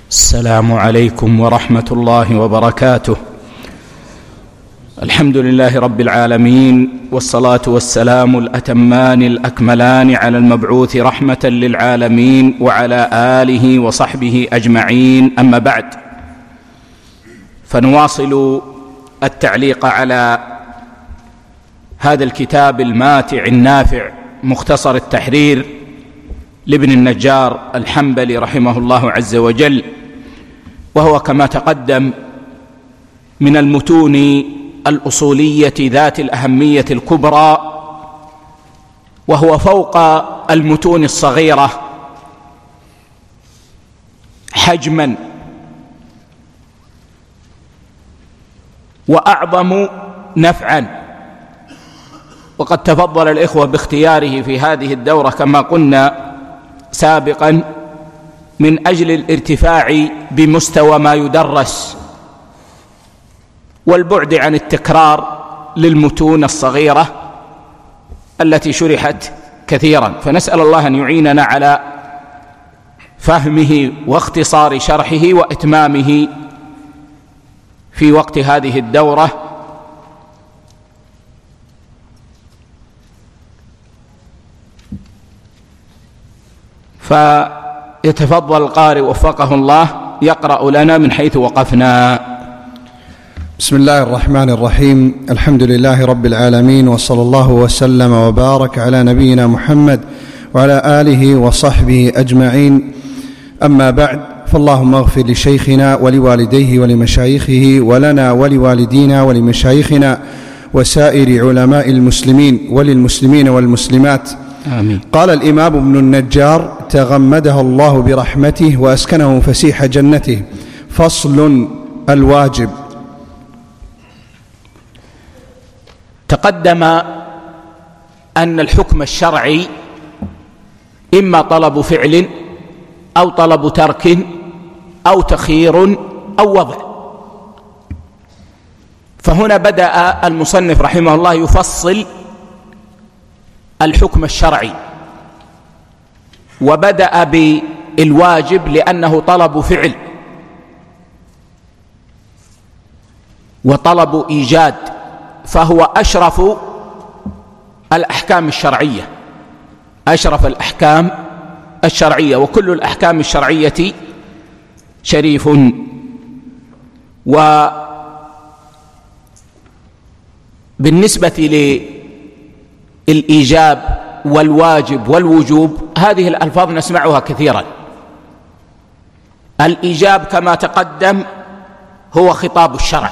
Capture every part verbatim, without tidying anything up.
السلام عليكم ورحمة الله وبركاته. الحمد لله رب العالمين، والصلاة والسلام الأتمان الأكملان على المبعوث رحمة للعالمين وعلى آله وصحبه أجمعين، أما بعد، فنواصل التعليق على هذا الكتاب الماتع النافع مختصر التحرير لابن النجار الحنبلي رحمه الله عز وجل، وهو كما تقدم من المتون الأصولية ذات الأهمية الكبرى، وهو فوق المتون الصغيرة حجما وأعظم نفعا. وقد تفضل الإخوة باختياره في هذه الدورة كما قلنا سابقا من أجل الارتفاع بمستوى ما يدرس والبعد عن التكرار للمتون الصغيرة التي شرحت كثيرا، فنسأل الله أن يعيننا على فهمه واختصار شرحه وإتمامه في وقت هذه الدورة. فيتفضل القارئ وفقه الله يقرأ لنا من حيث وقفنا. بسم الله الرحمن الرحيم. الحمد لله رب العالمين، وصلى الله وسلم وبارك على نبينا محمد وعلى آله وصحبه أجمعين، أما بعد، فاللهم اغفر لشيخنا ولوالديه ولمشايخه ولنا ولوالدينا ولمشايخنا وسائر علماء المسلمين وللمسلمين والمسلمات، آمين. قال الإمام ابن النجار تغمده الله برحمته وأسكنه فسيح جنته: فصل: الواجب. تقدم أن الحكم الشرعي إما طلب فعل أو طلب ترك أو تخيير أو وضع، فهنا بدأ المصنف رحمه الله يفصل الحكم الشرعي، وبدأ بالواجب لأنه طلب فعل وطلب إيجاد، فهو أشرف الأحكام الشرعية، أشرف الأحكام الشرعية، وكل الأحكام الشرعية شريف. وبالنسبة للإيجاب والواجب والوجوب، هذه الألفاظ نسمعها كثيرا. الإيجاب كما تقدم هو خطاب الشرع،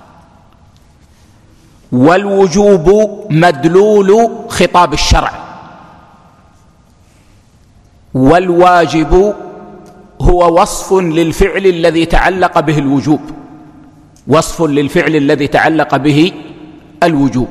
والوجوب مدلول خطاب الشرع، والواجب هو وصف للفعل الذي تعلق به الوجوب، وصف للفعل الذي تعلق به الوجوب.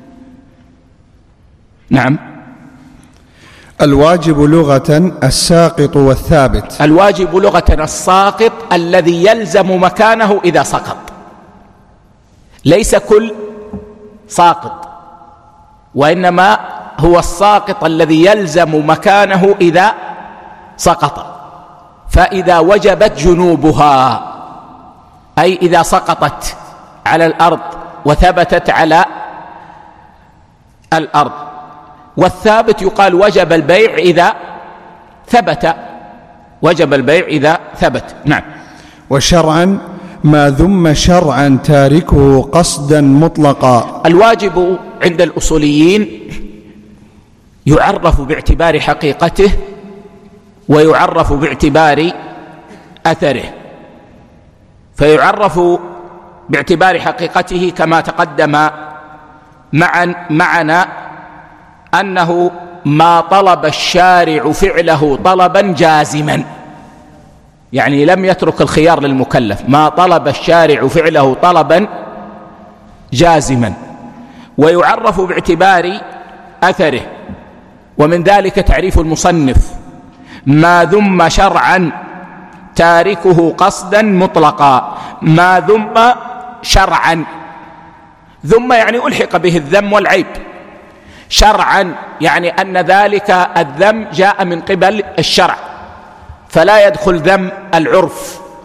نعم. الواجب لغة الساقط والثابت. الواجب لغة الساقط الذي يلزم مكانه إذا سقط، ليس كل ساقط، وإنما هو الساقط الذي يلزم مكانه إذا سقط. فإذا وجبت جنوبها، أي إذا سقطت على الأرض وثبتت على الأرض. والثابت يقال وجب البيع إذا ثبت، وجب البيع إذا ثبت. نعم. وشرعا ما ذم شرعا تاركه قصدا مطلقا. الواجب عند الأصوليين يعرف باعتبار حقيقته ويعرف باعتبار أثره. فيعرف باعتبار حقيقته كما تقدم معا معنا أنه ما طلب الشارع فعله طلبا جازما، يعني لم يترك الخيار للمكلف، ما طلب الشارع فعله طلبا جازما. ويعرف باعتبار أثره، ومن ذلك تعريف المصنف: ما ذم شرعا تاركه قصدا مطلقا. ما ذم شرعا، ذم يعني ألحق به الذم والعيب، شرعا يعني أن ذلك الذم جاء من قبل الشرع، فلا يدخل ذم العرف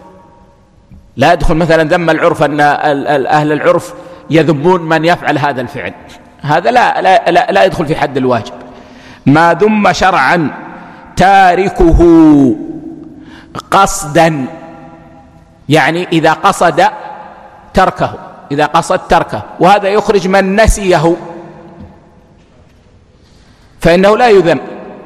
لا يدخل مثلا ذم العرف أن أهل العرف يذمون من يفعل هذا الفعل، هذا لا, لا, لا, لا يدخل في حد الواجب. ما ذم شرعا تاركه قصدا، يعني إذا قصد تركه، إذا قصد تركه، وهذا يخرج من نسيه فإنه لا يذم،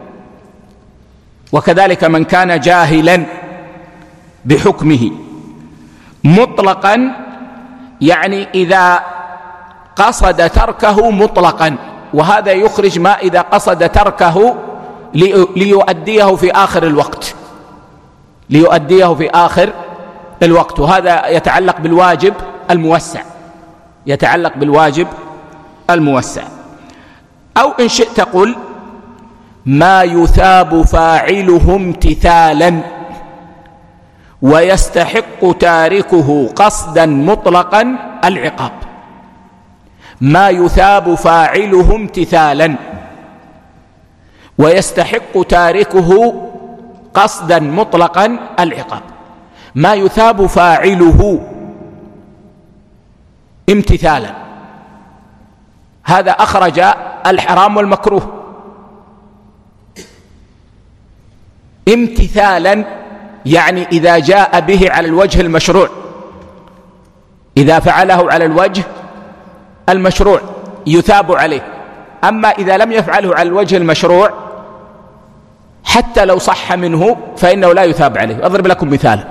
وكذلك من كان جاهلا بحكمه مطلقا، يعني إذا قصد تركه مطلقا، وهذا يخرج ما إذا قصد تركه ليؤديه في آخر الوقت، ليؤديه في آخر الوقت، وهذا يتعلق بالواجب الموسع، يتعلق بالواجب الموسع. أو إن شئت قل ما يثاب فاعله امتثالا ويستحق تاركه قصدا مطلقا العقاب. ما يثاب فاعله امتثالا ويستحق تاركه قصدا مطلقا العقاب. ما يثاب فاعله امتثالا، هذا أخرج الحرام والمكروه. امتثالا يعني إذا جاء به على الوجه المشروع، إذا فعله على الوجه المشروع يثاب عليه. أما إذا لم يفعله على الوجه المشروع حتى لو صح منه فإنه لا يثاب عليه. أضرب لكم مثال: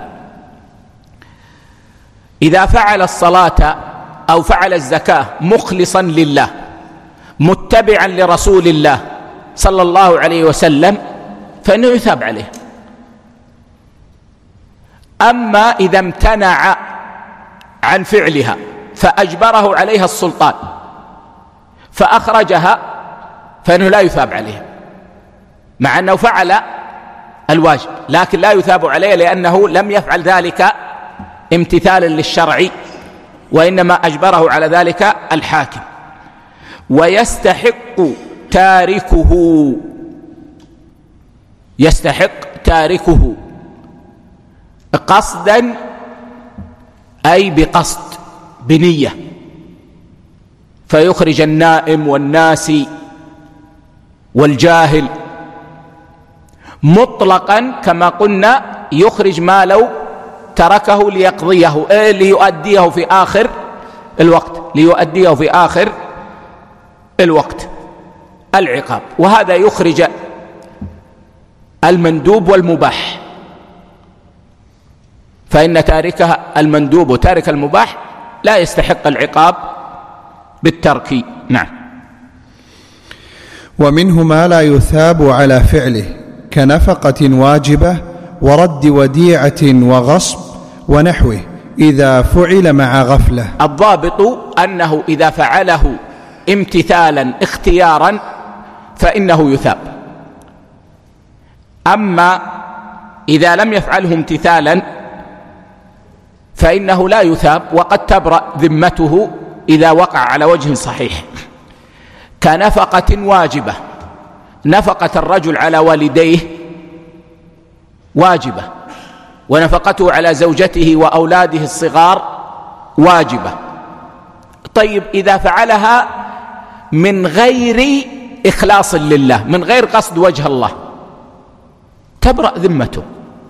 إذا فعل الصلاة أو فعل الزكاة مخلصا لله متبعا لرسول الله صلى الله عليه وسلم فإنه يثاب عليه. أما إذا امتنع عن فعلها فأجبره عليها السلطان فأخرجها فإنه لا يثاب عليها، مع أنه فعل الواجب، لكن لا يثاب عليه لأنه لم يفعل ذلك امتثالا للشرع، وإنما أجبره على ذلك الحاكم. ويستحق تاركه، يستحق تاركه قصدا أي بقصد، بنية، فيخرج النائم والناسي والجاهل. مطلقا كما قلنا يخرج ما لو تركه ليقضيه، إيه ليؤديه في آخر الوقت، ليؤديه في آخر الوقت العقاب. وهذا يخرج المندوب والمباح، فإن تاركها المندوب وتارك المباح لا يستحق العقاب بالترك. نعم. ومنه ما لا يثاب على فعله كنفقة واجبة ورد وديعة وغصب ونحوه إذا فعل مع غفلة. الضابط أنه إذا فعله امتثالا اختيارا فإنه يثاب. أما إذا لم يفعله امتثالا فإنه لا يثاب، وقد تبرأ ذمته إذا وقع على وجه صحيح. كنفقة واجبة، نفقة الرجل على والديه واجبة، ونفقته على زوجته وأولاده الصغار واجبة. طيب إذا فعلها من غير إخلاص لله، من غير قصد وجه الله، تبرأ ذمته،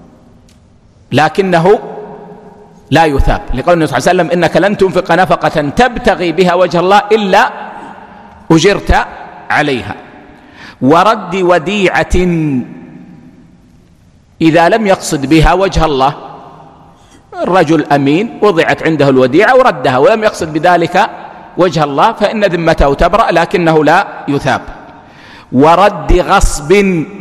لكنه لا يثاب، لقول النبي صلى الله عليه وسلم: إنك لن تنفق نفقة تبتغي بها وجه الله إلا أجرت عليها. ورد وديعة إذا لم يقصد بها وجه الله، الرجل أمين وضعت عنده الوديعة وردها ولم يقصد بذلك وجه الله فإن ذمته تبرأ لكنه لا يثاب. ورد غصب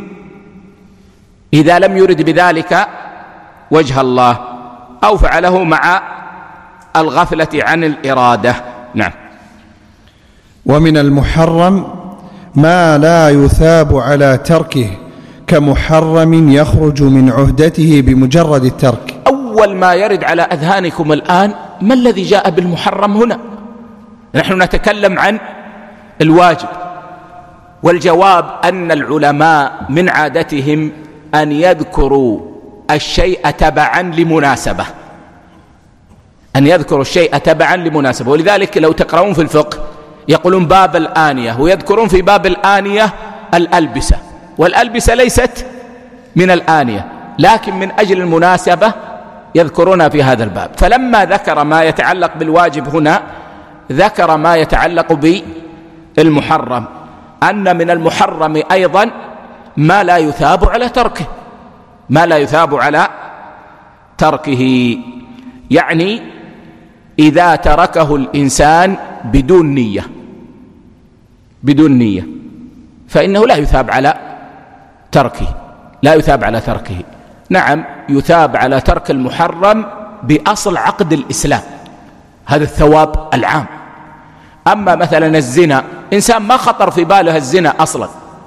إذا لم يرد بذلك وجه الله أو فعله مع الغفلة عن الإرادة. نعم. ومن المحرم ما لا يثاب على تركه كمحرم يخرج من عهدته بمجرد الترك. أول ما يرد على أذهانكم الآن: ما الذي جاء بالمحرم هنا؟ نحن نتكلم عن الواجب. والجواب أن العلماء من عادتهم أن يذكروا الشيء تبعا لمناسبة، أن يذكروا الشيء تبعا لمناسبة. ولذلك لو تقرؤون في الفقه يقولون باب الآنية، ويذكرون في باب الآنية الألبسة، والألبسة ليست من الآنية، لكن من أجل المناسبة يذكرونها في هذا الباب. فلما ذكر ما يتعلق بالواجب هنا ذكر ما يتعلق بالمحرم، أن من المحرم أيضا ما لا يثاب على تركه، ما لا يثاب على تركه، يعني إذا تركه الإنسان بدون نية بدون نية فإنه لا يثاب على تركه لا يثاب على تركه نعم، يثاب على ترك المحرم بأصل عقد الإسلام، هذا الثواب العام. أما مثلا الزنا، إنسان ما خطر في باله الزنا أصلا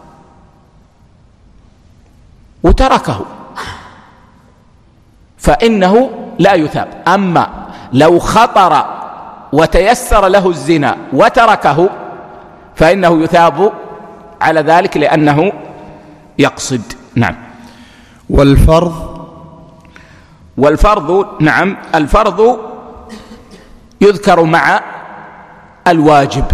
وتركه فإنه لا يثاب. أما لو خطر وتيسر له الزنا وتركه فإنه يثاب على ذلك لأنه يقصد. نعم. والفرض والفرض نعم، الفرض يذكر مع الواجب،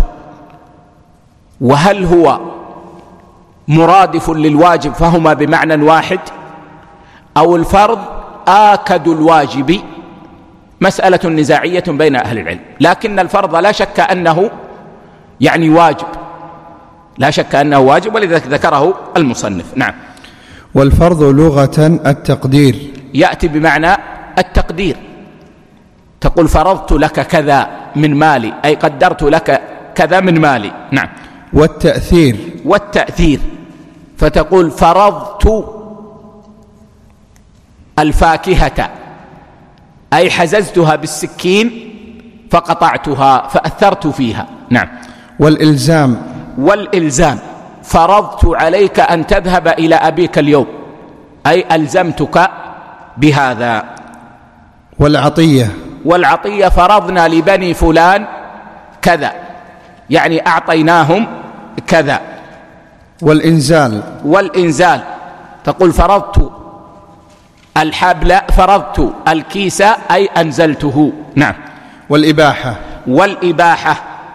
وهل هو مرادف للواجب فهما بمعنى واحد، أو الفرض آكد الواجب، مسألة نزاعية بين أهل العلم، لكن الفرض لا شك أنه يعني واجب، لا شك أنه واجب، ولذلك ذكره المصنف. نعم. والفرض لغة التقدير، يأتي بمعنى التقدير، تقول فرضت لك كذا من مالي، أي قدرت لك كذا من مالي. نعم. والتأثير والتأثير، فتقول فرضت الفاكهة، أي حززتها بالسكين فقطعتها فأثرت فيها. نعم. والإلزام والإلزام، فرضت عليك أن تذهب إلى أبيك اليوم، أي ألزمتك بهذا. والعطية والعطية، فرضنا لبني فلان كذا، يعني أعطيناهم كذا. والإنزال والإنزال، تقول فرضت الحبل، فرضت الكيس، أي أنزلته. نعم. والإباحة والإباحة،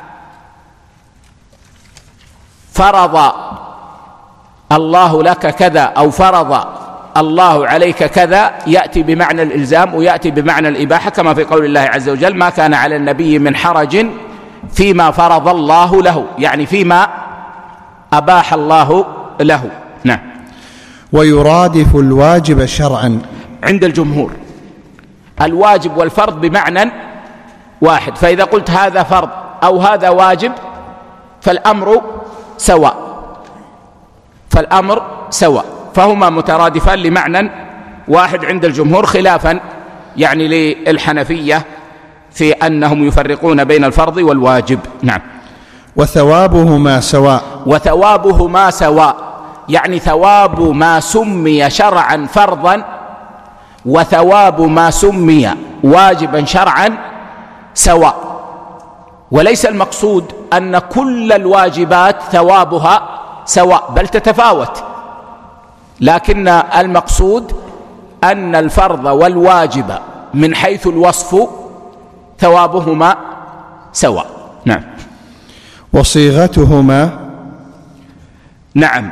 فرض الله لك كذا أو فرض الله عليك كذا، يأتي بمعنى الإلزام ويأتي بمعنى الإباحة، كما في قول الله عز وجل: ما كان على النبي من حرج فيما فرض الله له، يعني فيما أباح الله له. نعم. ويرادف الواجب شرعا عند الجمهور الواجب والفرض بمعنى واحد، فإذا قلت هذا فرض أو هذا واجب فالأمر سواء فالأمر سواء فهما مترادفان لمعنى واحد عند الجمهور، خلافا يعني للحنفية في أنهم يفرقون بين الفرض والواجب. نعم. وثوابهما سواء وثوابهما سواء، يعني ثواب ما سمي شرعا فرضا وثواب ما سمي واجبا شرعا سواء، وليس المقصود أن كل الواجبات ثوابها سواء، بل تتفاوت، لكن المقصود أن الفرض والواجب من حيث الوصف ثوابهما سواء. نعم. وصيغتهما نعم،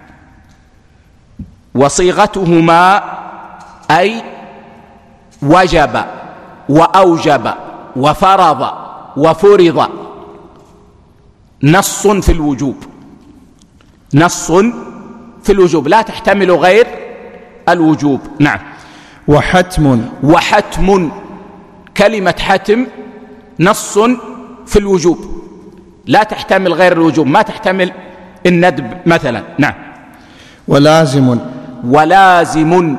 وصيغتهما أي وجب وأوجب وفرض وفرض، نص في الوجوب، نص في الوجوب لا تحتمل غير الوجوب. نعم. وحتم وحتم، كلمة حتم نص في الوجوب لا تحتمل غير الوجوب، ما تحتمل الندب مثلا. نعم. ولازم ولازم،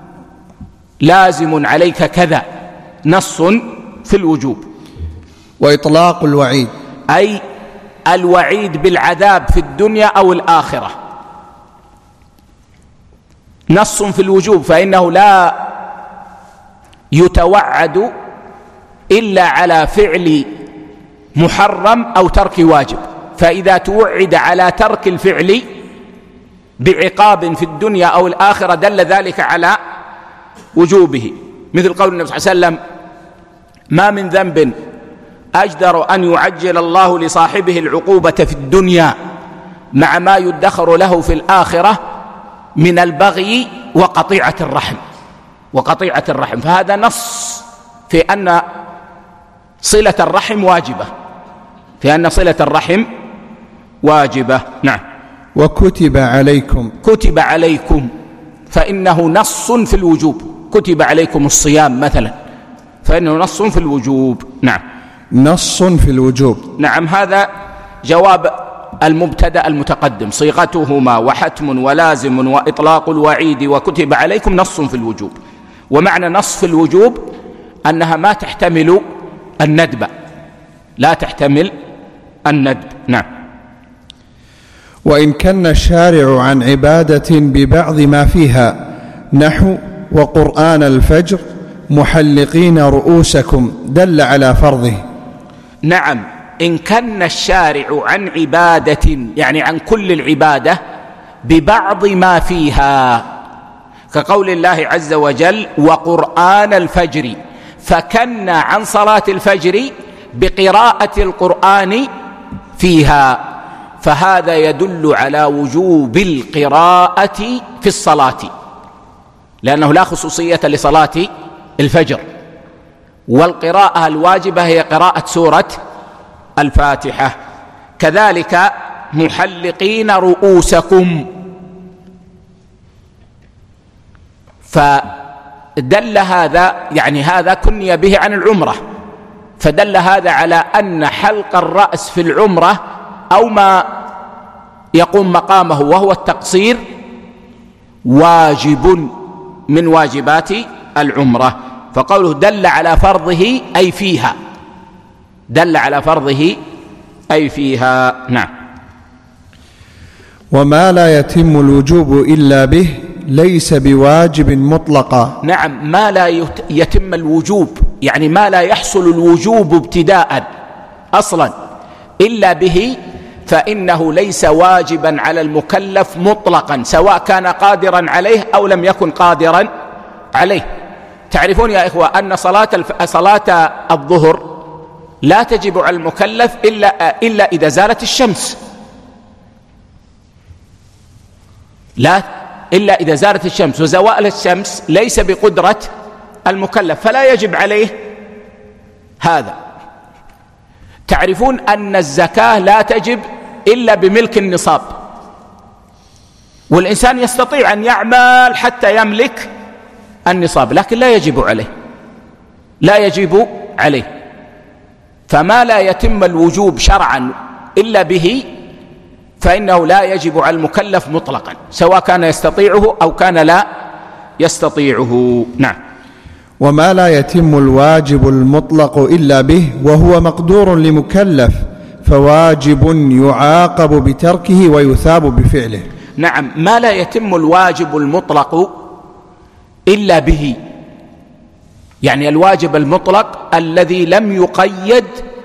لازم عليك كذا، نص في الوجوب. وإطلاق الوعيد، أي الوعيد بالعذاب في الدنيا أو الآخرة، نص في الوجوب، فإنه لا يتوعد إلا على فعل محرم أو ترك واجب، فإذا توعد على ترك الفعل بعقاب في الدنيا أو الآخرة دل ذلك على وجوبه، مثل قول النبي صلى الله عليه وسلم: ما من ذنب أجدر أن يعجل الله لصاحبه العقوبة في الدنيا مع ما يدخر له في الآخرة من البغي وقطيعة الرحم وقطيعة الرحم فهذا نص في أن صلة الرحم واجبة في أن صلة الرحم واجبة. نعم. وكتب عليكم كتب عليكم فإنه نص في الوجوب. كتب عليكم الصيام مثلا فإنه نص في الوجوب. نعم. نص في الوجوب. نعم. هذا جواب المبتدأ المتقدم صيغتهما وحتم ولازم وإطلاق الوعيد وكتب عليكم نص في الوجوب. ومعنى نص في الوجوب أنها ما تحتمل الندب لا تحتمل الندب. نعم. وإن كان الشارع عن عبادة ببعض ما فيها نحو وقرآن الفجر محلقين رؤوسكم دل على فرضه. نعم. إن كان الشارع عن عبادة يعني عن كل العبادة ببعض ما فيها كقول الله عز وجل وقرآن الفجر فكن عن صلاة الفجر بقراءة القرآن فيها فهذا يدل على وجوب القراءة في الصلاة لأنه لا خصوصية لصلاة الفجر والقراءة الواجبة هي قراءة سورة الفاتحة. كذلك محلقين رؤوسكم فدل هذا يعني هذا كني به عن العمرة فدل هذا على أن حلق الرأس في العمرة أو ما يقوم مقامه وهو التقصير واجب من واجبات العمرة فقوله دل على فرضه أي فيها دل على فرضه أي فيها. نعم. وما لا يتم الوجوب إلا به ليس بواجب مطلقا. نعم. ما لا يتم الوجوب يعني ما لا يحصل الوجوب ابتداء أصلا إلا به فإنه ليس واجبا على المكلف مطلقا سواء كان قادرا عليه أو لم يكن قادرا عليه. تعرفون يا إخوة أن صلاة, الف... صلاة الظهر لا تجب على المكلف إلا, إلا إذا زالت الشمس لا إلا إذا زالت الشمس وزوال الشمس ليس بقدرة المكلف فلا يجب عليه هذا. تعرفون أن الزكاة لا تجب إلا بملك النصاب والإنسان يستطيع أن يعمل حتى يملك النصاب لكن لا يجب عليه لا يجب عليه فما لا يتم الوجوب شرعا إلا به فإنه لا يجب على المكلف مطلقا سواء كان يستطيعه أو كان لا يستطيعه. نعم. وما لا يتم الواجب المطلق إلا به وهو مقدور لمكلف فواجب يعاقب بتركه ويثاب بفعله. نعم. ما لا يتم الواجب المطلق إلا به يعني الواجب المطلق الذي لم يقيد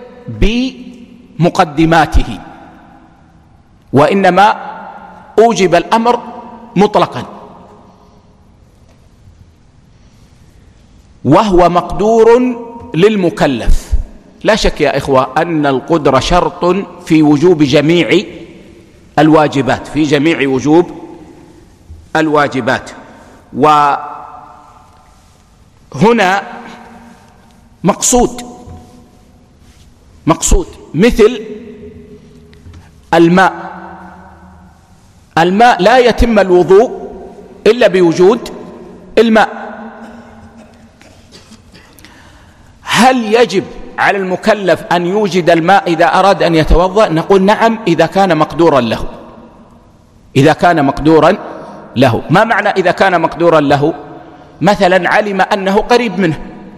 بمقدماته وإنما أوجب الأمر مطلقا وهو مقدور للمكلف. لا شك يا إخوة أن القدرة شرط في وجوب جميع الواجبات في جميع وجوب الواجبات. وهنا مقصود مقصود مثل الماء الماء لا يتم الوضوء إلا بوجود الماء. هل يجب على المكلف أن يوجد الماء إذا أراد أن يتوضأ؟ نقول نعم إذا كان مقدورا له إذا كان مقدورا له. ما معنى إذا كان مقدورا له؟ مثلا علم أنه قريب منه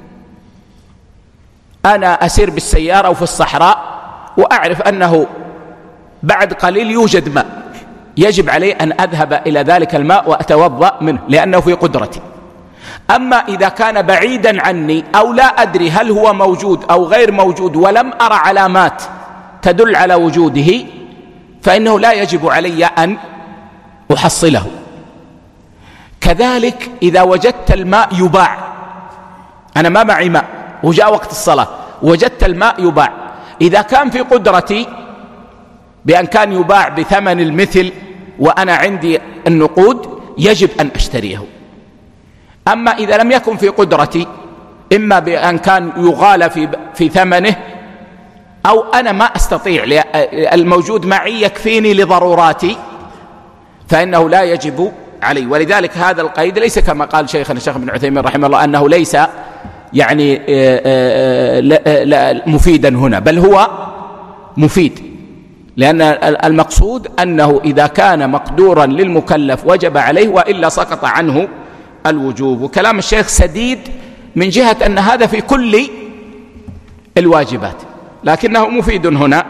أنا أسير بالسيارة وفي الصحراء وأعرف أنه بعد قليل يوجد ماء يجب علي أن أذهب إلى ذلك الماء وأتوضأ منه لأنه في قدرتي. أما إذا كان بعيدا عني أو لا أدري هل هو موجود أو غير موجود ولم أرى علامات تدل على وجوده فإنه لا يجب علي أن أحصله. كذلك إذا وجدت الماء يباع أنا ما معي ماء وجاء وقت الصلاة وجدت الماء يباع، إذا كان في قدرتي بأن كان يباع بثمن المثل وأنا عندي النقود يجب أن أشتريه. أما إذا لم يكن في قدرتي، إما بأن كان يغالى في, في ثمنه، أو أنا ما أستطيع الموجود معي يكفيني لضروراتي، فإنه لا يجب علي. ولذلك هذا القيد ليس كما قال شيخنا الشيخ ابن عثيمين رحمه الله أنه ليس يعني مفيدا هنا، بل هو مفيد، لأن المقصود أنه إذا كان مقدورا للمكلف وجب عليه، وإلا سقط عنه الوجوب. وكلام الشيخ سديد من جهة أن هذا في كل الواجبات، لكنه مفيد هنا،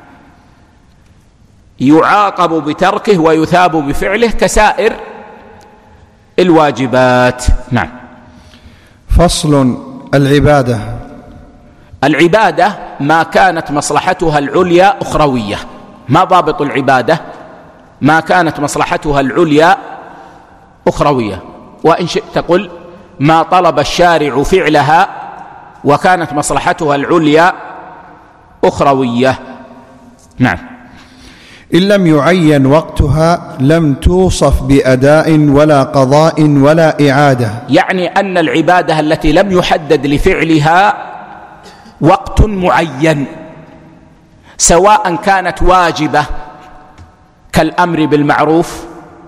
يعاقب بتركه ويثاب بفعله كسائر الواجبات. نعم. فصل. العبادة. العبادة ما كانت مصلحتها العليا أخروية. ما ضابط العبادة؟ ما كانت مصلحتها العليا أخروية، وإن شئت قل ما طلب الشارع فعلها وكانت مصلحتها العليا أخروية. نعم. إن لم يعين وقتها لم توصف بأداء ولا قضاء ولا إعادة. يعني أن العبادة التي لم يحدد لفعلها وقت معين، سواء كانت واجبة كالأمر بالمعروف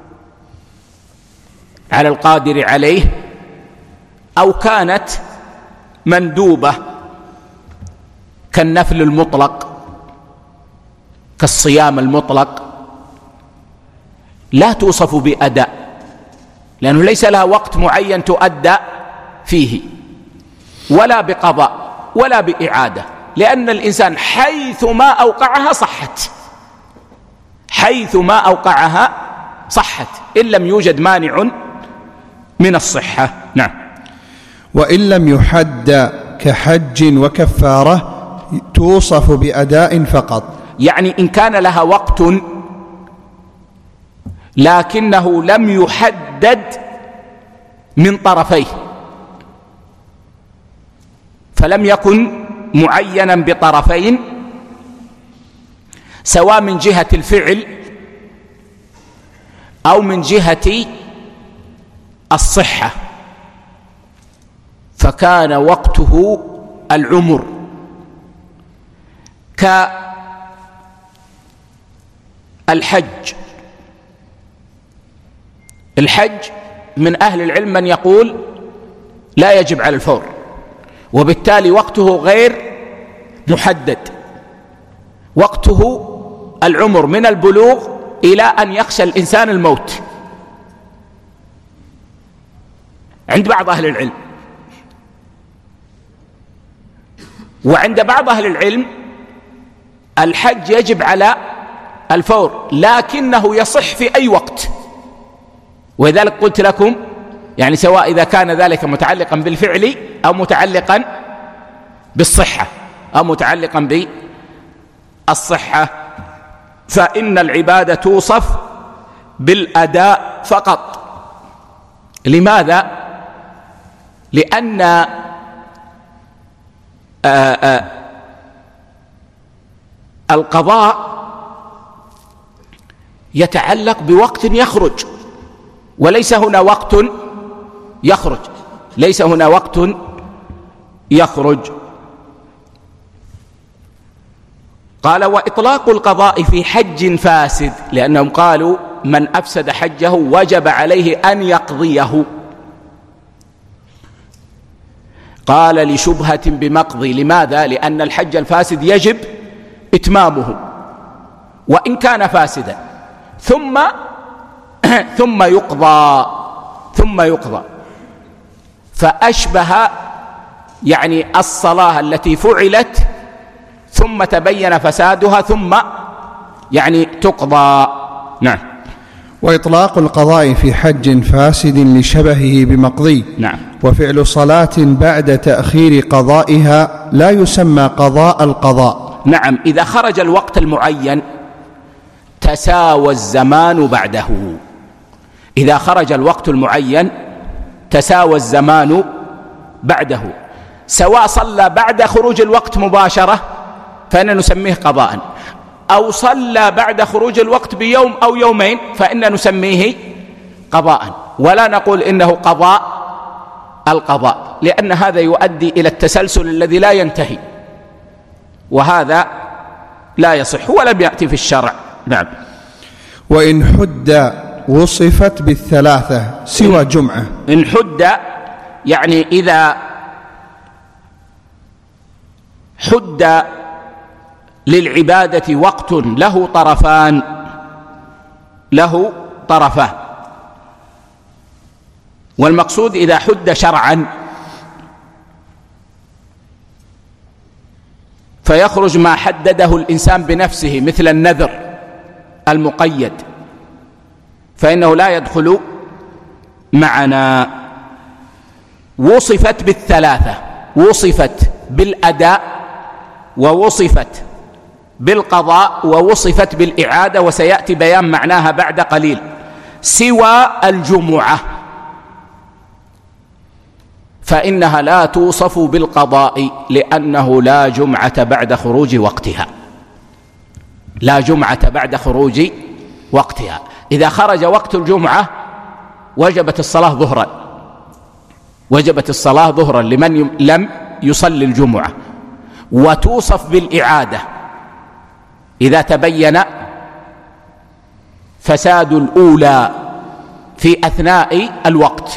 على القادر عليه، أو كانت مندوبة كالنفل المطلق كالصيام المطلق، لا توصف بأداء، لأنه ليس لها وقت معين تؤدى فيه، ولا بقضاء ولا بإعادة، لأن الإنسان حيث ما أوقعها صحت، حيث ما أوقعها صحت إن لم يوجد مانع من الصحة. نعم. وإن لم يحد كحج وكفارة توصف بأداء فقط. يعني إن كان لها وقت لكنه لم يحدد من طرفيه، فلم يكن معينا بطرفين، سواء من جهة الفعل أو من جهة الصحة، فكان وقته العمر. كالحج، الحج من أهل العلم من يقول لا يجب على الفور، وبالتالي وقته غير محدد، وقته العمر من البلوغ إلى أن يخشى الإنسان الموت عند بعض أهل العلم. وعند بعض أهل العلم الحج يجب على الفور، لكنه يصح في أي وقت. ولذلك قلت لكم يعني سواء إذا كان ذلك متعلقا بالفعل أو متعلقا بالصحة أو متعلقا بالصحة، فإن العبادة توصف بالأداء فقط. لماذا؟ لأن آآ آآ القضاء يتعلق بوقت يخرج، وليس هنا وقت يخرج، ليس هنا وقت يخرج. قال: وإطلاق القضاء في حج فاسد، لأنهم قالوا من أفسد حجه وجب عليه أن يقضيه. قال: لشبهة بمقضي. لماذا؟ لأن الحج الفاسد يجب إتمامه وإن كان فاسدا، ثم ثم يقضى ثم يقضى فأشبه يعني الصلاة التي فعلت ثم تبين فسادها ثم يعني تقضى. نعم. وإطلاق القضاء في حج فاسد لشبهه بمقضي. نعم. وفعل صلاة بعد تأخير قضائها لا يسمى قضاء القضاء. نعم. إذا خرج الوقت المعين تساوى الزمان بعده. إذا خرج الوقت المعين تساوى الزمان بعده. سواء صلى بعد خروج الوقت مباشرة فإن نسميه قضاء، أو صلى بعد خروج الوقت بيوم أو يومين فإن نسميه قضاء، ولا نقول إنه قضاء القضاء، لأن هذا يؤدي إلى التسلسل الذي لا ينتهي، وهذا لا يصح ولم يأتي في الشرع. نعم. وإن حد وصفت بالثلاثة سوى جمعة. إن حد يعني إذا حد للعبادة وقت له طرفان، له طرفان، والمقصود إذا حد شرعا فيخرج ما حدده الإنسان بنفسه مثل النذر المقيد، فإنه لا يدخل معنا. وصفت بالثلاثة، وصفت بالأداء، ووصفت بالقضاء، ووصفت بالإعادة، وسيأتي بيان معناها بعد قليل، سوى الجمعة فإنها لا توصف بالقضاء، لأنه لا جمعة بعد خروج وقتها، لا جمعة بعد خروج وقتها. إذا خرج وقت الجمعة وجبت الصلاة ظهرا، وجبت الصلاة ظهرا لمن لم يصلي الجمعة، وتوصف بالإعادة إذا تبين فساد الأولى في أثناء الوقت،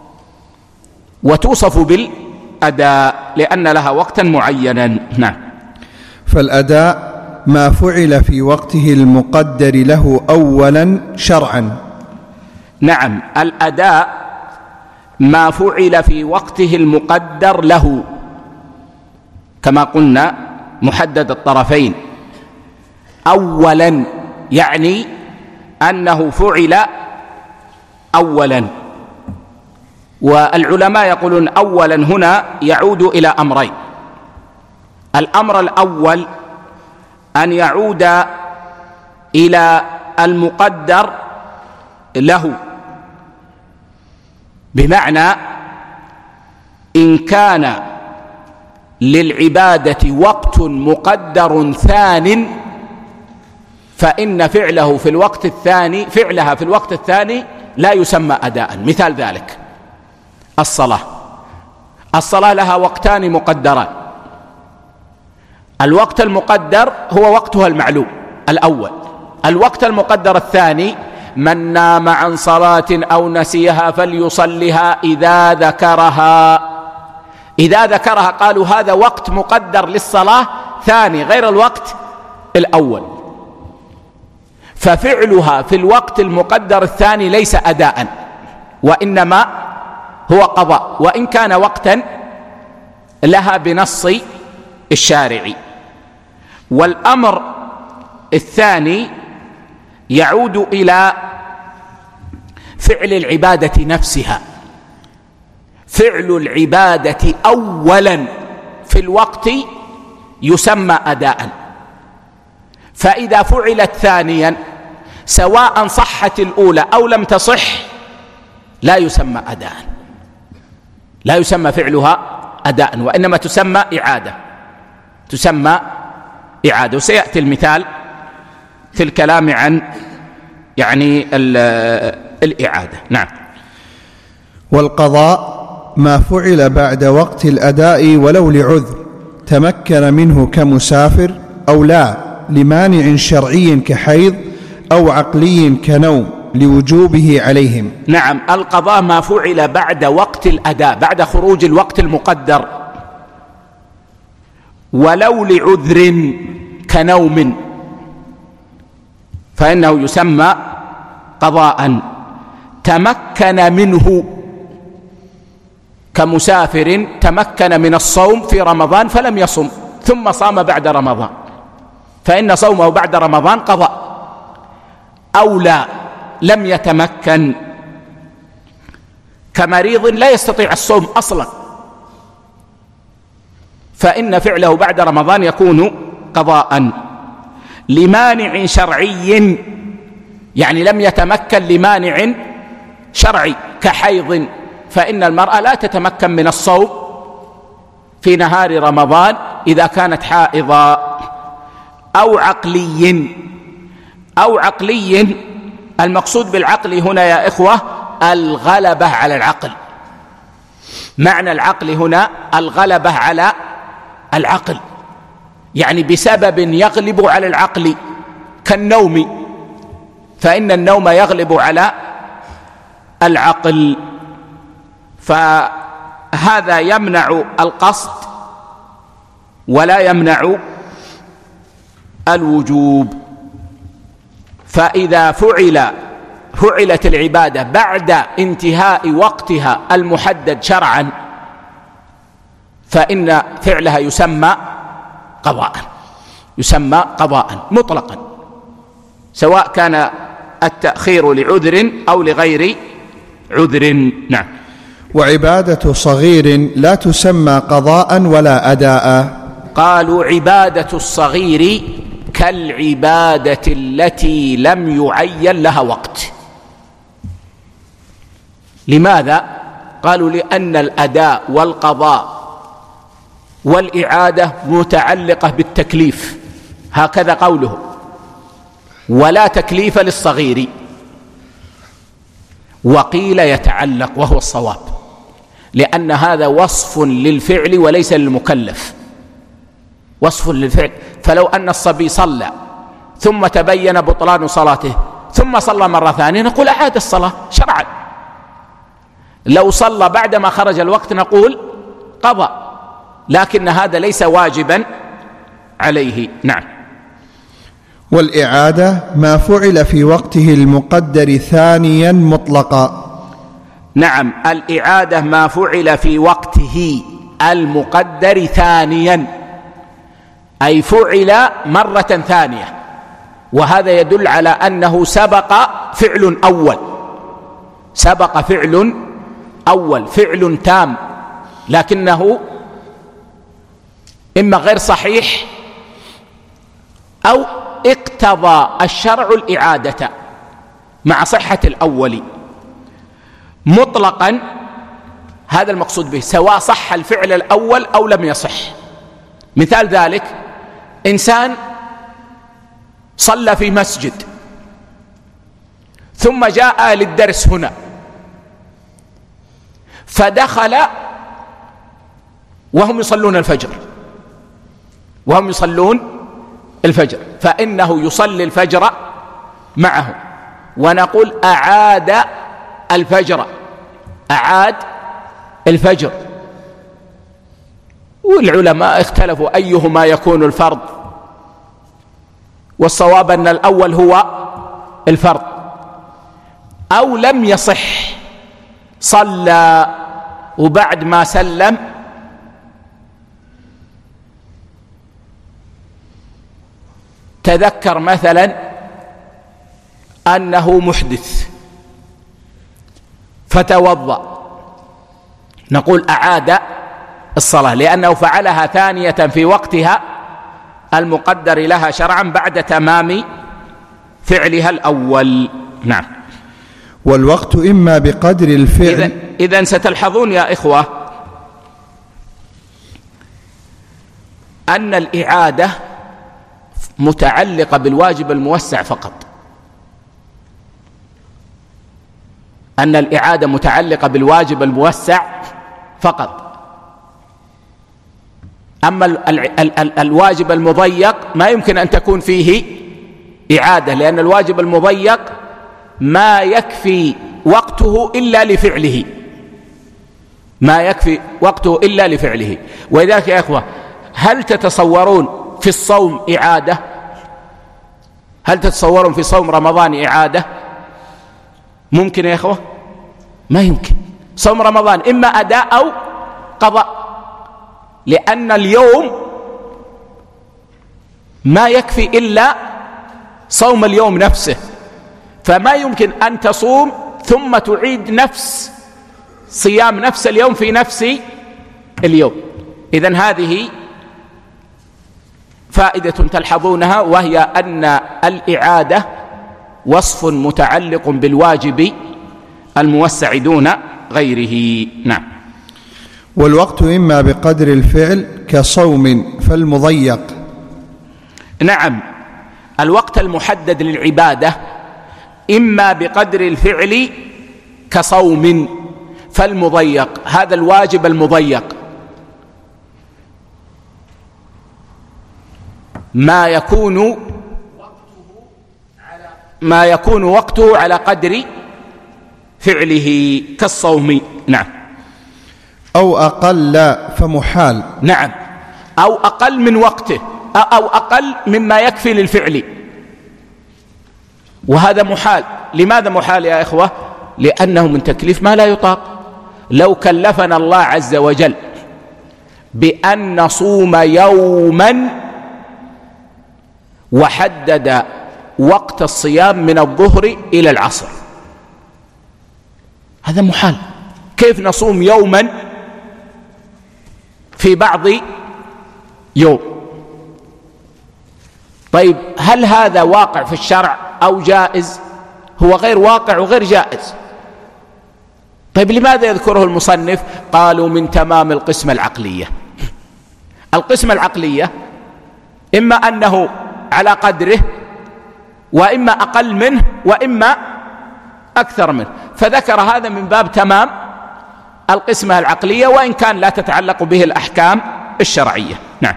وتوصف بالأداء لأن لها وقتا معينا. نعم. فالأداء ما فعل في وقته المقدر له أولا شرعا. نعم، الأداء ما فعل في وقته المقدر له، كما قلنا محدد الطرفين، أولا يعني أنه فعل أولا. والعلماء يقولون أولا هنا يعود إلى أمرين. الأمر الأول أن يعود إلى المقدر له، بمعنى إن كان للعبادة وقت مقدر ثان فإن فعله في الوقت الثاني فعلها في الوقت الثاني لا يسمى أداء. مثال ذلك الصلاة، الصلاة لها وقتان مقدران، الوقت المقدر هو وقتها المعلوم الأول، الوقت المقدر الثاني من نام عن صلاة أو نسيها فليصلها إذا ذكرها. إذا ذكرها قالوا هذا وقت مقدر للصلاة ثاني غير الوقت الأول، ففعلها في الوقت المقدر الثاني ليس أداء وإنما هو قضاء، وإن كان وقتا لها بنص الشارع. والأمر الثاني يعود إلى فعل العبادة نفسها، فعل العبادة أولا في الوقت يسمى أداء، فإذا فعلت ثانيا سواء صحت الأولى أو لم تصح لا يسمى أداء، لا يسمى فعلها أداء، وإنما تسمى إعادة، تسمى إعادة. وسيأتي المثال في الكلام عن يعني الإعادة. نعم. والقضاء ما فعل بعد وقت الأداء ولو لعذر تمكن منه كمسافر أو لا لمانع شرعي كحيض أو عقلي كنوم لوجوبه عليهم. نعم، القضاء ما فعل بعد وقت الأداء بعد خروج الوقت المقدر ولو لعذر كنوم فإنه يسمى قضاء. تمكن منه كمسافر تمكن من الصوم في رمضان فلم يصم ثم صام بعد رمضان فإن صومه بعد رمضان قضاء، أو لا لم يتمكن كمريض لا يستطيع الصوم أصلا فإن فعله بعد رمضان يكون قضاء. لمانع شرعي يعني لم يتمكن لمانع شرعي كحيض، فإن المرأة لا تتمكن من الصوم في نهار رمضان إذا كانت حائضة. أو عقلي أو عقلي المقصود بالعقل هنا يا إخوة الغلبة على العقل. معنى العقل هنا الغلبة على العقل، يعني بسبب يغلب على العقل كالنوم، فإن النوم يغلب على العقل، فهذا يمنع القصد ولا يمنع الوجوب. فإذا فعل فعلت العبادة بعد انتهاء وقتها المحدد شرعا فإن فعلها يسمى قضاء، يسمى قضاء مطلقا، سواء كان التأخير لعذر أو لغير عذر. نعم. وعبادة صغير لا تسمى قضاء ولا أداء. قالوا عبادة الصغير كالعبادة التي لم يعين لها وقت. لماذا؟ قالوا لأن الأداء والقضاء والإعادة متعلقة بالتكليف، هكذا قوله، ولا تكليف للصغير. وقيل يتعلق وهو الصواب، لأن هذا وصف للفعل وليس للمكلف، وصف للفعل. فلو أن الصبي صلى ثم تبين بطلان صلاته ثم صلى مرة ثانية نقول أعاد الصلاة شرعا. لو صلى بعدما خرج الوقت نقول قضى، لكن هذا ليس واجبا عليه. نعم. والإعادة ما فعل في وقته المقدر ثانيا مطلقا. نعم، الإعادة ما فعل في وقته المقدر ثانيا، أي فعل مرة ثانية، وهذا يدل على أنه سبق فعل أول، سبق فعل أول، فعل تام، لكنه إما غير صحيح أو اقتضى الشرع الإعادة مع صحة الأول مطلقا. هذا المقصود به، سواء صح الفعل الأول أو لم يصح. مثال ذلك إنسان صلى في مسجد ثم جاء للدرس هنا فدخل وهم يصلون الفجر وهم يصلون الفجر فإنه يصلي الفجر معه، ونقول أعاد الفجر، أعاد الفجر. والعلماء اختلفوا أيهما يكون الفرض، والصواب أن الأول هو الفرض. أو لم يصح، صلى وبعد ما سلم تذكر مثلا أنه محدث فتوضأ، نقول أعاد الصلاة لأنه فعلها ثانية في وقتها المقدر لها شرعا بعد تمام فعلها الأول. نعم. والوقت إما بقدر الفعل. إذن ستلحظون يا إخوة أن الإعادة متعلقة بالواجب الموسع فقط، أن الإعادة متعلقة بالواجب الموسع فقط. أما ال ال ال ال الواجب المضيق ما يمكن أن تكون فيه إعادة، لأن الواجب المضيق ما يكفي وقته إلا لفعله، ما يكفي وقته إلا لفعله. ولذلك يا إخوة هل تتصورون في الصوم إعادة؟ هل تتصورون في صوم رمضان إعادة؟ ممكن يا إخوة؟ ما يمكن. صوم رمضان إما أداء أو قضاء، لأن اليوم ما يكفي إلا صوم اليوم نفسه، فما يمكن أن تصوم ثم تعيد نفس صيام نفس اليوم في نفس اليوم. إذن هذه فائدة تلحظونها، وهي أن الإعادة وصف متعلق بالواجب الموسع دون غيره. نعم. والوقت إما بقدر الفعل كصوم فالمضيق. نعم، الوقت المحدد للعبادة إما بقدر الفعل كصوم فالمضيق، هذا الواجب المضيق، ما يكون ما يكون وقته على قدر فعله كالصوم. نعم. أو أقل فمحال. نعم، أو أقل من وقته أو أقل مما يكفي للفعل، وهذا محال. لماذا محال يا إخوة؟ لأنه من تكليف ما لا يطاق. لو كلفنا الله عز وجل بأن نصوم يوما وحدد وقت الصيام من الظهر إلى العصر، هذا محال. كيف نصوم يوما في بعض يوم؟ طيب هل هذا واقع في الشرع أو جائز؟ هو غير واقع وغير جائز. طيب لماذا يذكره المصنف؟ قالوا من تمام القسمة العقلية. القسمة العقلية إما أنه على قدره، وإما أقل منه، وإما أكثر منه، فذكر هذا من باب تمام القسمة العقلية، وإن كان لا تتعلق به الأحكام الشرعية. نعم.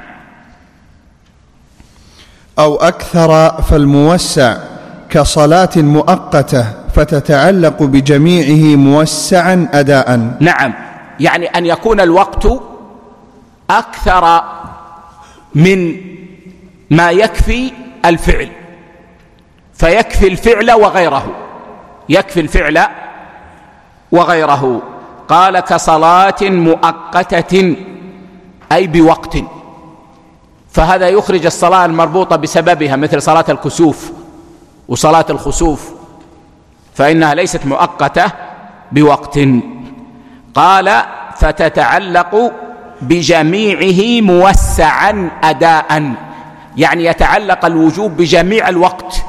أو أكثر فالموسع كصلاة مؤقتة فتتعلق بجميعه موسعا أداء. نعم، يعني أن يكون الوقت أكثر من ما يكفي الفعل، فيكفي الفعل وغيره، يكفي الفعل وغيره. قال كصلاة مؤقتة أي بوقت، فهذا يخرج الصلاة المربوطة بسببها مثل صلاة الكسوف وصلاة الخسوف، فإنها ليست مؤقتة بوقت. قال فتتعلق بجميعه موسعا أداء، يعني يتعلق الوجوب بجميع الوقت.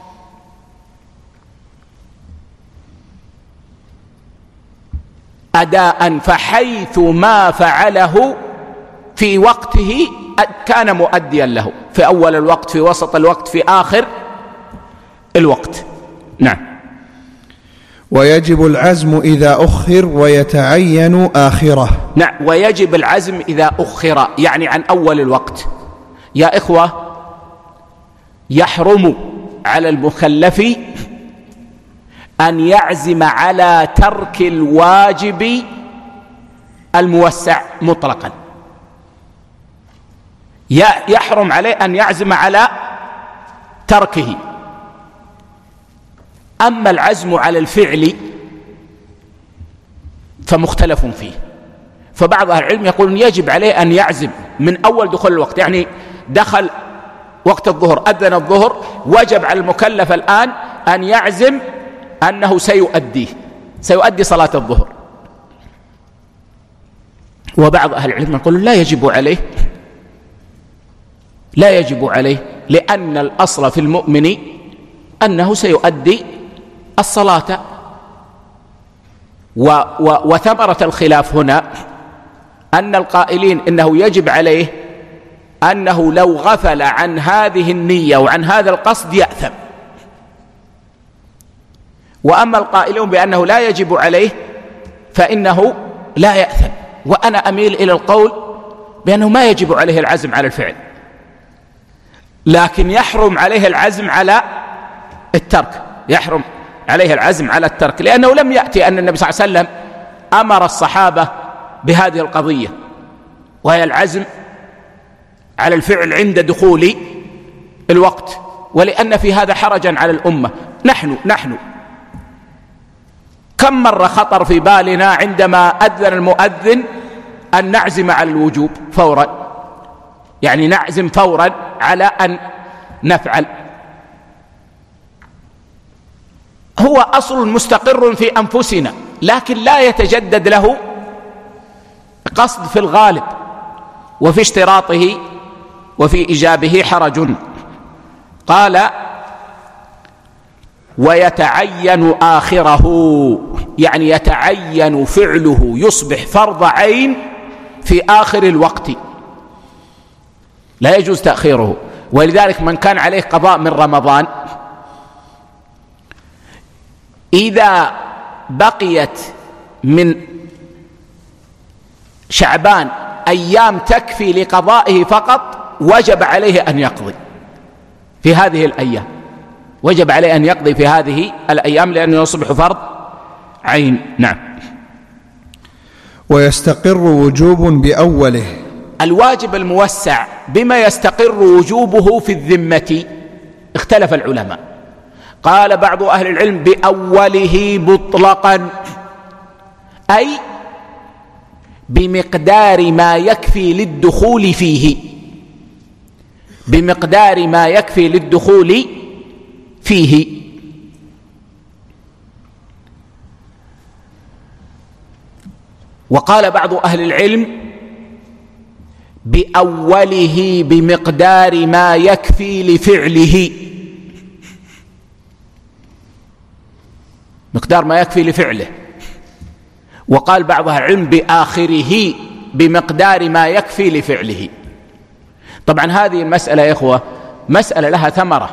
أداء، فحيث ما فعله في وقته كان مؤديا له، في أول الوقت، في وسط الوقت، في آخر الوقت. نعم. ويجب العزم إذا أخر ويتعين آخره. نعم، ويجب العزم إذا أخر، يعني عن أول الوقت. يا إخوة، يحرم على المكلف أن يعزم على ترك الواجب الموسع مطلقا، يحرم عليه أن يعزم على تركه. أما العزم على الفعل فمختلف فيه، فبعض أهل العلم يقولون يجب عليه أن يعزم من أول دخول الوقت، يعني دخل وقت الظهر، أذن الظهر، وجب على المكلف الآن أن يعزم أنه سيؤديه سيؤدي صلاة الظهر. وبعض أهل العلم يقولون لا يجب عليه لا يجب عليه لأن الأصل في المؤمن أنه سيؤدي الصلاة. و و وثمرة الخلاف هنا أن القائلين إنه يجب عليه أنه لو غفل عن هذه النية وعن هذا القصد يأثم، وأما القائلون بأنه لا يجب عليه فإنه لا يأثم. وأنا أميل إلى القول بأنه ما يجب عليه العزم على الفعل، لكن يحرم عليه العزم على الترك، يحرم عليه العزم على الترك، لأنه لم يأتي أن النبي صلى الله عليه وسلم أمر الصحابة بهذه القضية، وهي العزم على الفعل عند دخول الوقت، ولأن في هذا حرجا على الأمة. نحن نحن كم مرة خطر في بالنا عندما أذن المؤذن أن نعزم على الوجوب فورا، يعني نعزم فورا على أن نفعل. هو أصل مستقر في أنفسنا، لكن لا يتجدد له قصد في الغالب، وفي اشتراطه وفي إيجابه حرج. قال ويتعين آخره، يعني يتعين فعله، يصبح فرض عين في آخر الوقت لا يجوز تأخيره. ولذلك من كان عليه قضاء من رمضان إذا بقيت من شعبان أيام تكفي لقضائه فقط وجب عليه أن يقضي في هذه الأيام، وجب عليه أن يقضي في هذه الأيام لأنه يصبح فرض عين. نعم. ويستقر وجوب بأوله. الواجب الموسع بما يستقر وجوبه في الذمة اختلف العلماء. قال بعض أهل العلم بأوله مطلقا، أي بمقدار ما يكفي للدخول فيه، بمقدار ما يكفي للدخول فيه. وقال بعض أهل العلم بأوله بمقدار ما يكفي لفعله، مقدار ما يكفي لفعله. وقال بعض أهل العلم بآخره بمقدار ما يكفي لفعله. طبعا هذه المسألة يا إخوة مسألة لها ثمرة،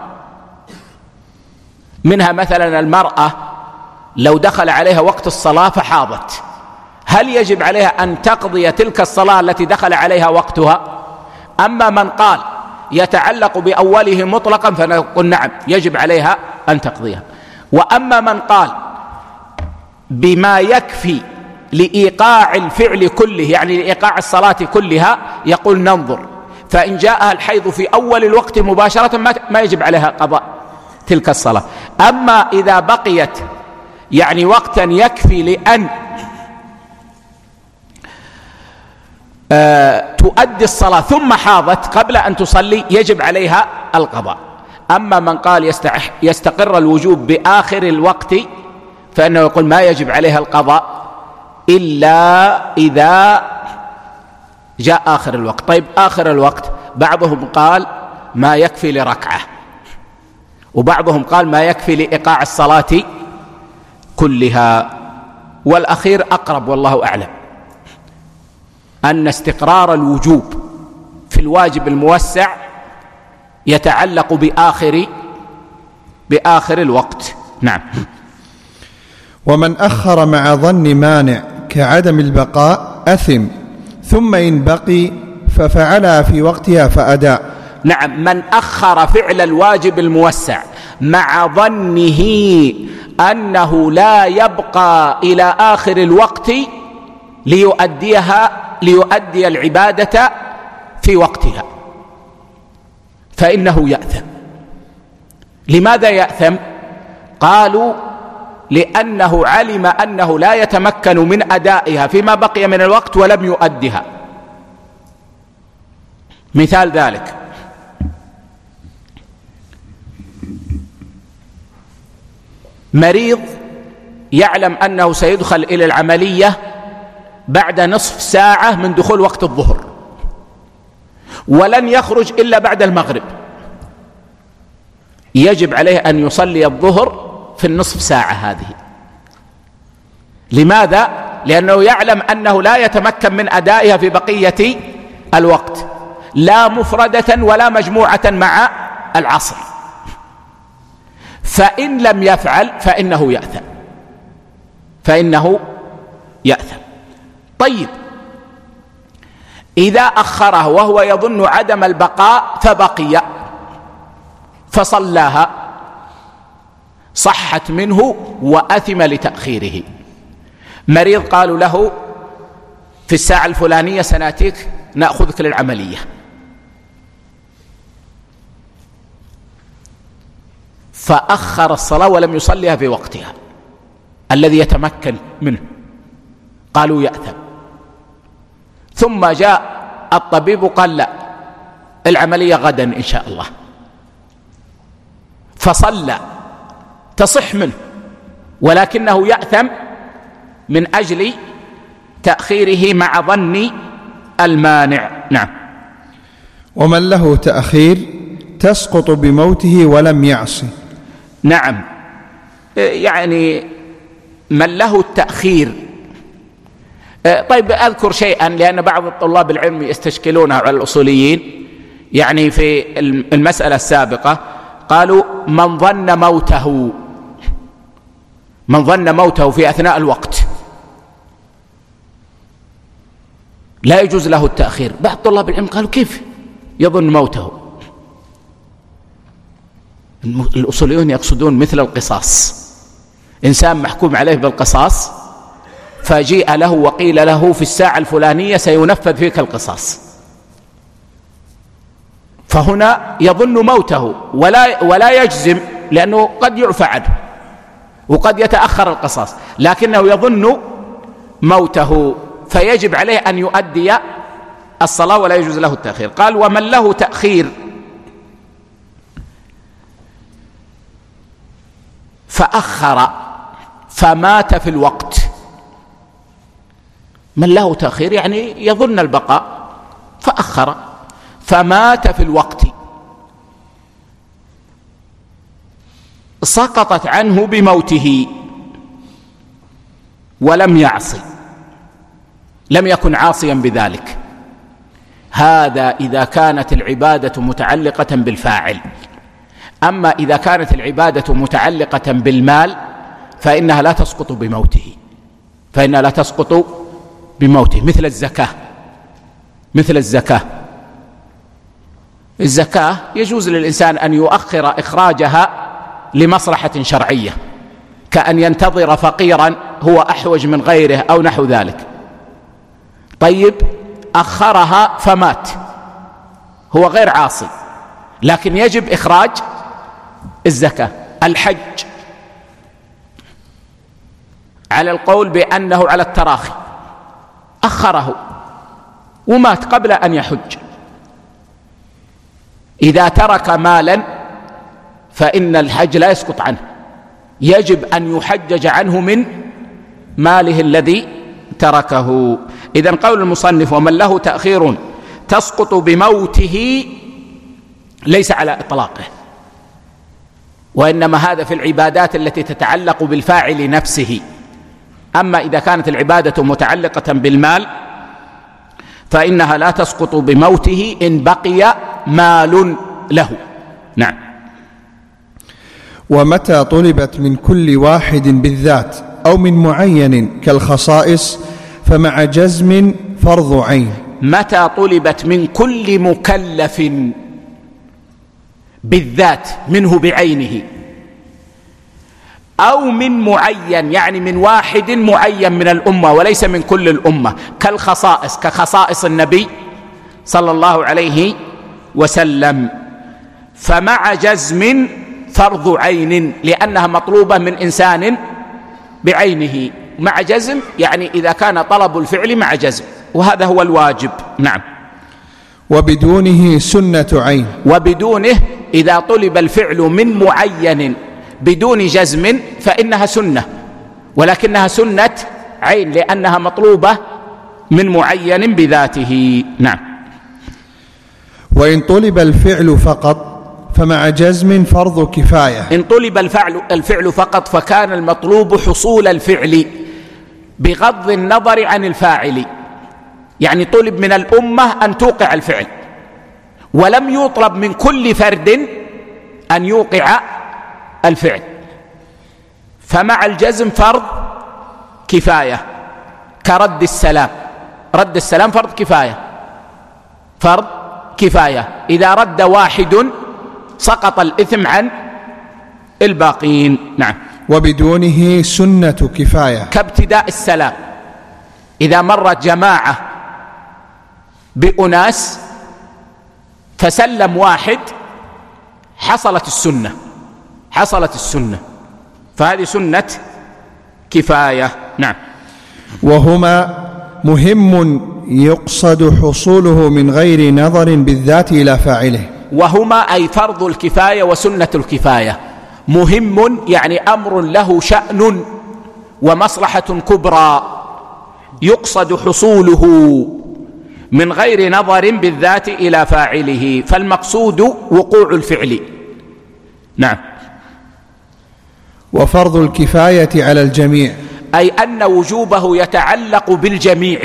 منها مثلا المرأة لو دخل عليها وقت الصلاة فحاضت، هل يجب عليها أن تقضي تلك الصلاة التي دخل عليها وقتها؟ أما من قال يتعلق بأوله مطلقا فنقول نعم يجب عليها أن تقضيها. وأما من قال بما يكفي لإيقاع الفعل كله، يعني لإيقاع الصلاة كلها، يقول ننظر، فإن جاءها الحيض في أول الوقت مباشرة ما يجب عليها قضاء تلك الصلاة. أما إذا بقيت يعني وقتا يكفي لأن أه تؤدي الصلاة ثم حاضت قبل أن تصلي يجب عليها القضاء. أما من قال يستقر الوجوب بآخر الوقت فإنه يقول ما يجب عليها القضاء إلا إذا جاء آخر الوقت. طيب آخر الوقت بعضهم قال ما يكفي لركعة، وبعضهم قال ما يكفي لإيقاع الصلاة كلها. والأخير أقرب والله أعلم، أن استقرار الوجوب في الواجب الموسع يتعلق بآخر بآخر الوقت. نعم. ومن أخر مع ظن مانع كعدم البقاء أثم، ثم إن بقي ففعلها في وقتها فأداء. نعم، من أخر فعل الواجب الموسع مع ظنه أنه لا يبقى إلى آخر الوقت ليؤديها ليؤدي العبادة في وقتها فإنه يأثم. لماذا يأثم؟ قالوا لأنه علم أنه لا يتمكن من أدائها فيما بقي من الوقت ولم يؤدها. مثال ذلك مريض يعلم أنه سيدخل إلى العملية بعد نصف ساعة من دخول وقت الظهر ولن يخرج إلا بعد المغرب، يجب عليه أن يصلي الظهر في النصف ساعة هذه. لماذا؟ لأنه يعلم أنه لا يتمكن من أدائها في بقية الوقت، لا مفردة ولا مجموعة مع العصر، فإن لم يفعل فإنه يأثم فإنه يأثم. طيب إذا أخره وهو يظن عدم البقاء فبقي فصلاها صحت منه وأثم لتأخيره. مريض قالوا له في الساعة الفلانية سنأتيك نأخذك للعملية، فأخر الصلاة ولم يصليها في وقتها الذي يتمكن منه، قالوا يأثم. ثم جاء الطبيب قال لا، العملية غدا إن شاء الله، فصلى تصح منه ولكنه يأثم من أجل تأخيره مع ظن المانع. نعم. ومن له تأخير تسقط بموته ولم يعصي. نعم، يعني من له التأخير طيب أذكر شيئا لأن بعض الطلاب العلم يستشكلونه على الأصوليين. يعني في المسألة السابقة قالوا من ظن موته من ظن موته في أثناء الوقت لا يجوز له التأخير. بعض طلاب العلم قالوا كيف يظن موته؟ الأصوليون يقصدون مثل القصاص، إنسان محكوم عليه بالقصاص فجيء له وقيل له في الساعة الفلانية سينفذ فيك القصاص، فهنا يظن موته ولا ولا يجزم لأنه قد يعفى عنه وقد يتأخر القصاص، لكنه يظن موته فيجب عليه أن يؤدي الصلاة ولا يجوز له التأخير. قال ومن له تأخير فأخر فمات في الوقت. من له تأخير يعني يظن البقاء فأخر فمات في الوقت سقطت عنه بموته ولم يعصي، لم يكن عاصيا بذلك. هذا إذا كانت العبادة متعلقة بالفاعل. أما إذا كانت العبادة متعلقة بالمال فإنها لا تسقط بموته فإنها لا تسقط بموته مثل الزكاة. مثل الزكاة الزكاة يجوز للإنسان أن يؤخر إخراجها لمصلحة شرعية، كأن ينتظر فقيرا هو أحوج من غيره أو نحو ذلك. طيب أخرها فمات، هو غير عاصي لكن يجب إخراج الزكاة. الحج على القول بأنه على التراخي، أخره ومات قبل أن يحج. إذا ترك مالا فإن الحج لا يسقط عنه، يجب أن يحجج عنه من ماله الذي تركه. إذن قول المصنف ومن له تأخير تسقط بموته ليس على إطلاقه، وإنما هذا في العبادات التي تتعلق بالفاعل نفسه. أما إذا كانت العبادة متعلقة بالمال فإنها لا تسقط بموته إن بقي مال له. نعم. ومتى طلبت من كل واحد بالذات أو من معين كالخصائص فمع جزم فرض عين. متى طلبت من كل مكلف بالذات منه بعينه أو من معين يعني من واحد معين من الأمة وليس من كل الأمة، كالخصائص كخصائص النبي صلى الله عليه وسلم، فمع جزم فرض عين لأنها مطلوبة من إنسان بعينه. مع جزم يعني إذا كان طلب الفعل مع جزم، وهذا هو الواجب. نعم. وبدونه سنة عين. وبدونه إذا طلب الفعل من معين بدون جزم فإنها سنة، ولكنها سنة عين لأنها مطلوبة من معين بذاته. نعم. وإن طلب الفعل فقط فمع جزم فرض كفاية. إن طلب الفعل, الفعل فقط فكان المطلوب حصول الفعل بغض النظر عن الفاعل، يعني طلب من الأمة أن توقع الفعل ولم يطلب من كل فرد أن يوقع الفعل، فمع الجزم فرض كفاية كرد السلام. رد السلام فرض كفاية فرض كفاية إذا رد واحد سقط الإثم عن الباقين. نعم. وبدونه سنة كفاية كابتداء السلام، إذا مرت جماعة بأناس فسلم واحد حصلت السنة حصلت السنة فهذه سنة كفاية. نعم. وهما مهم يقصد حصوله من غير نظر بالذات إلى فاعله. وهما أي فرض الكفاية وسنة الكفاية. مهم يعني أمر له شأن ومصلحة كبرى يقصد حصوله من غير نظر بالذات إلى فاعله، فالمقصود وقوع الفعل. نعم. وفرض الكفاية على الجميع. أي أن وجوبه يتعلق بالجميع،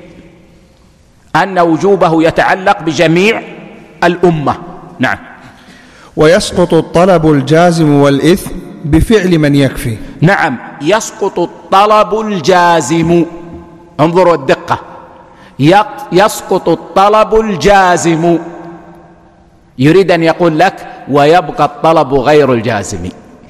أن وجوبه يتعلق بجميع الأمة. نعم. ويسقط الطلب الجازم والإثم بفعل من يكفي. نعم، يسقط الطلب الجازم، انظروا الدقة، يسقط الطلب الجازم، يريد أن يقول لك ويبقى الطلب غير الجازم،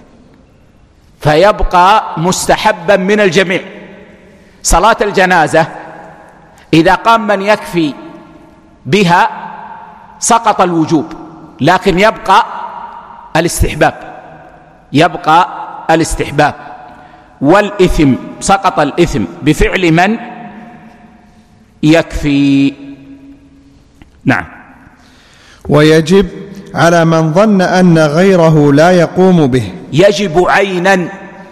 فيبقى مستحبا من الجميع. صلاة الجنازة إذا قام من يكفي بها سقط الوجوب، لكن يبقى الاستحباب، يبقى الاستحباب. والإثم سقط الإثم بفعل من يكفي. نعم. ويجب على من ظن أن غيره لا يقوم به، يجب عينا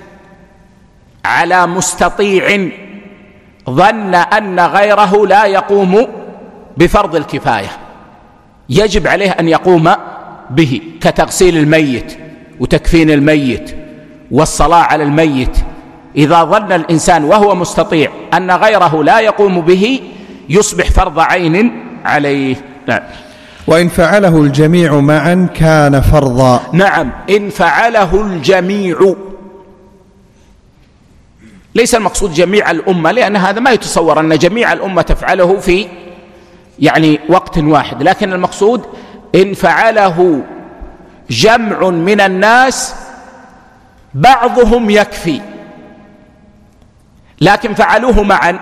على مستطيع ظن أن غيره لا يقوم بفرض الكفاية، يجب عليه أن يقوم به، كتغسيل الميت وتكفين الميت والصلاة على الميت. إذا ظن الإنسان وهو مستطيع أن غيره لا يقوم به يصبح فرض عين عليه. نعم. وإن فعله الجميع معا كان فرضا. نعم، إن فعله الجميع، ليس المقصود جميع الأمة، لأن هذا ما يتصور أن جميع الأمة تفعله في يعني وقت واحد، لكن المقصود إن فعله جمع من الناس بعضهم يكفي لكن فعلوه معا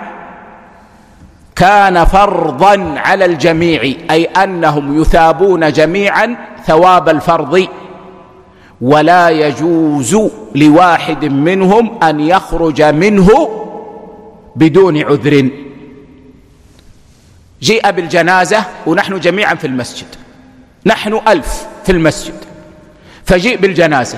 كان فرضا على الجميع، أي أنهم يثابون جميعا ثواب الفرض، ولا يجوز لواحد منهم أن يخرج منه بدون عذر. جيء بالجنازة ونحن جميعا في المسجد، نحن ألف في المسجد، فجيء بالجنازة.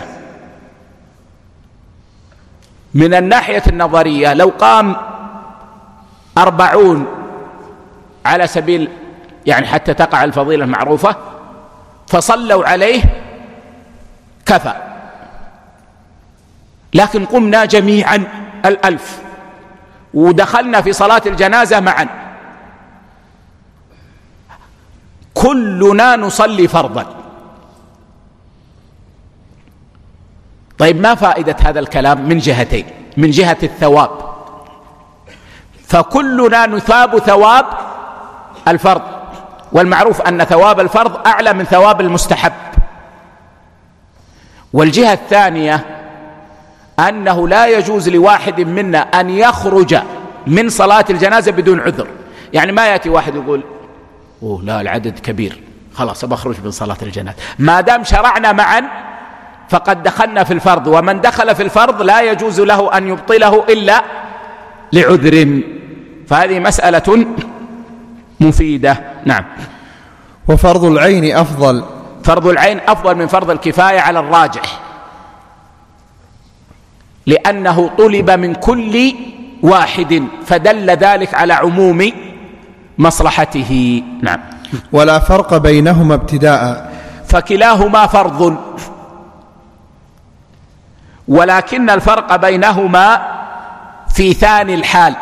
من الناحية النظرية لو قام أربعون على سبيل يعني حتى تقع الفضيلة المعروفة فصلوا عليه كفى، لكن قمنا جميعا الألف ودخلنا في صلاة الجنازة معا، كلنا نصلي فرضا. طيب ما فائدة هذا الكلام؟ من جهتين، من جهة الثواب فكلنا نثاب ثواب الفرض، والمعروف أن ثواب الفرض أعلى من ثواب المستحب. والجهة الثانية أنه لا يجوز لواحد منا أن يخرج من صلاة الجنازة بدون عذر. يعني ما يأتي واحد يقول أوه لا العدد كبير خلاص بخرج من صلاة الجنازة، ما دام شرعنا معا فقد دخلنا في الفرض، ومن دخل في الفرض لا يجوز له أن يبطله إلا لعذر. فهذه مسألة مفيدة. نعم. وفرض العين أفضل. فرض العين أفضل من فرض الكفاية على الراجح، لأنه طلب من كل واحد فدل ذلك على عموم مصلحته. نعم. ولا فرق بينهما ابتداء، فكلاهما فرض، ولكن الفرق بينهما في ثاني الحال،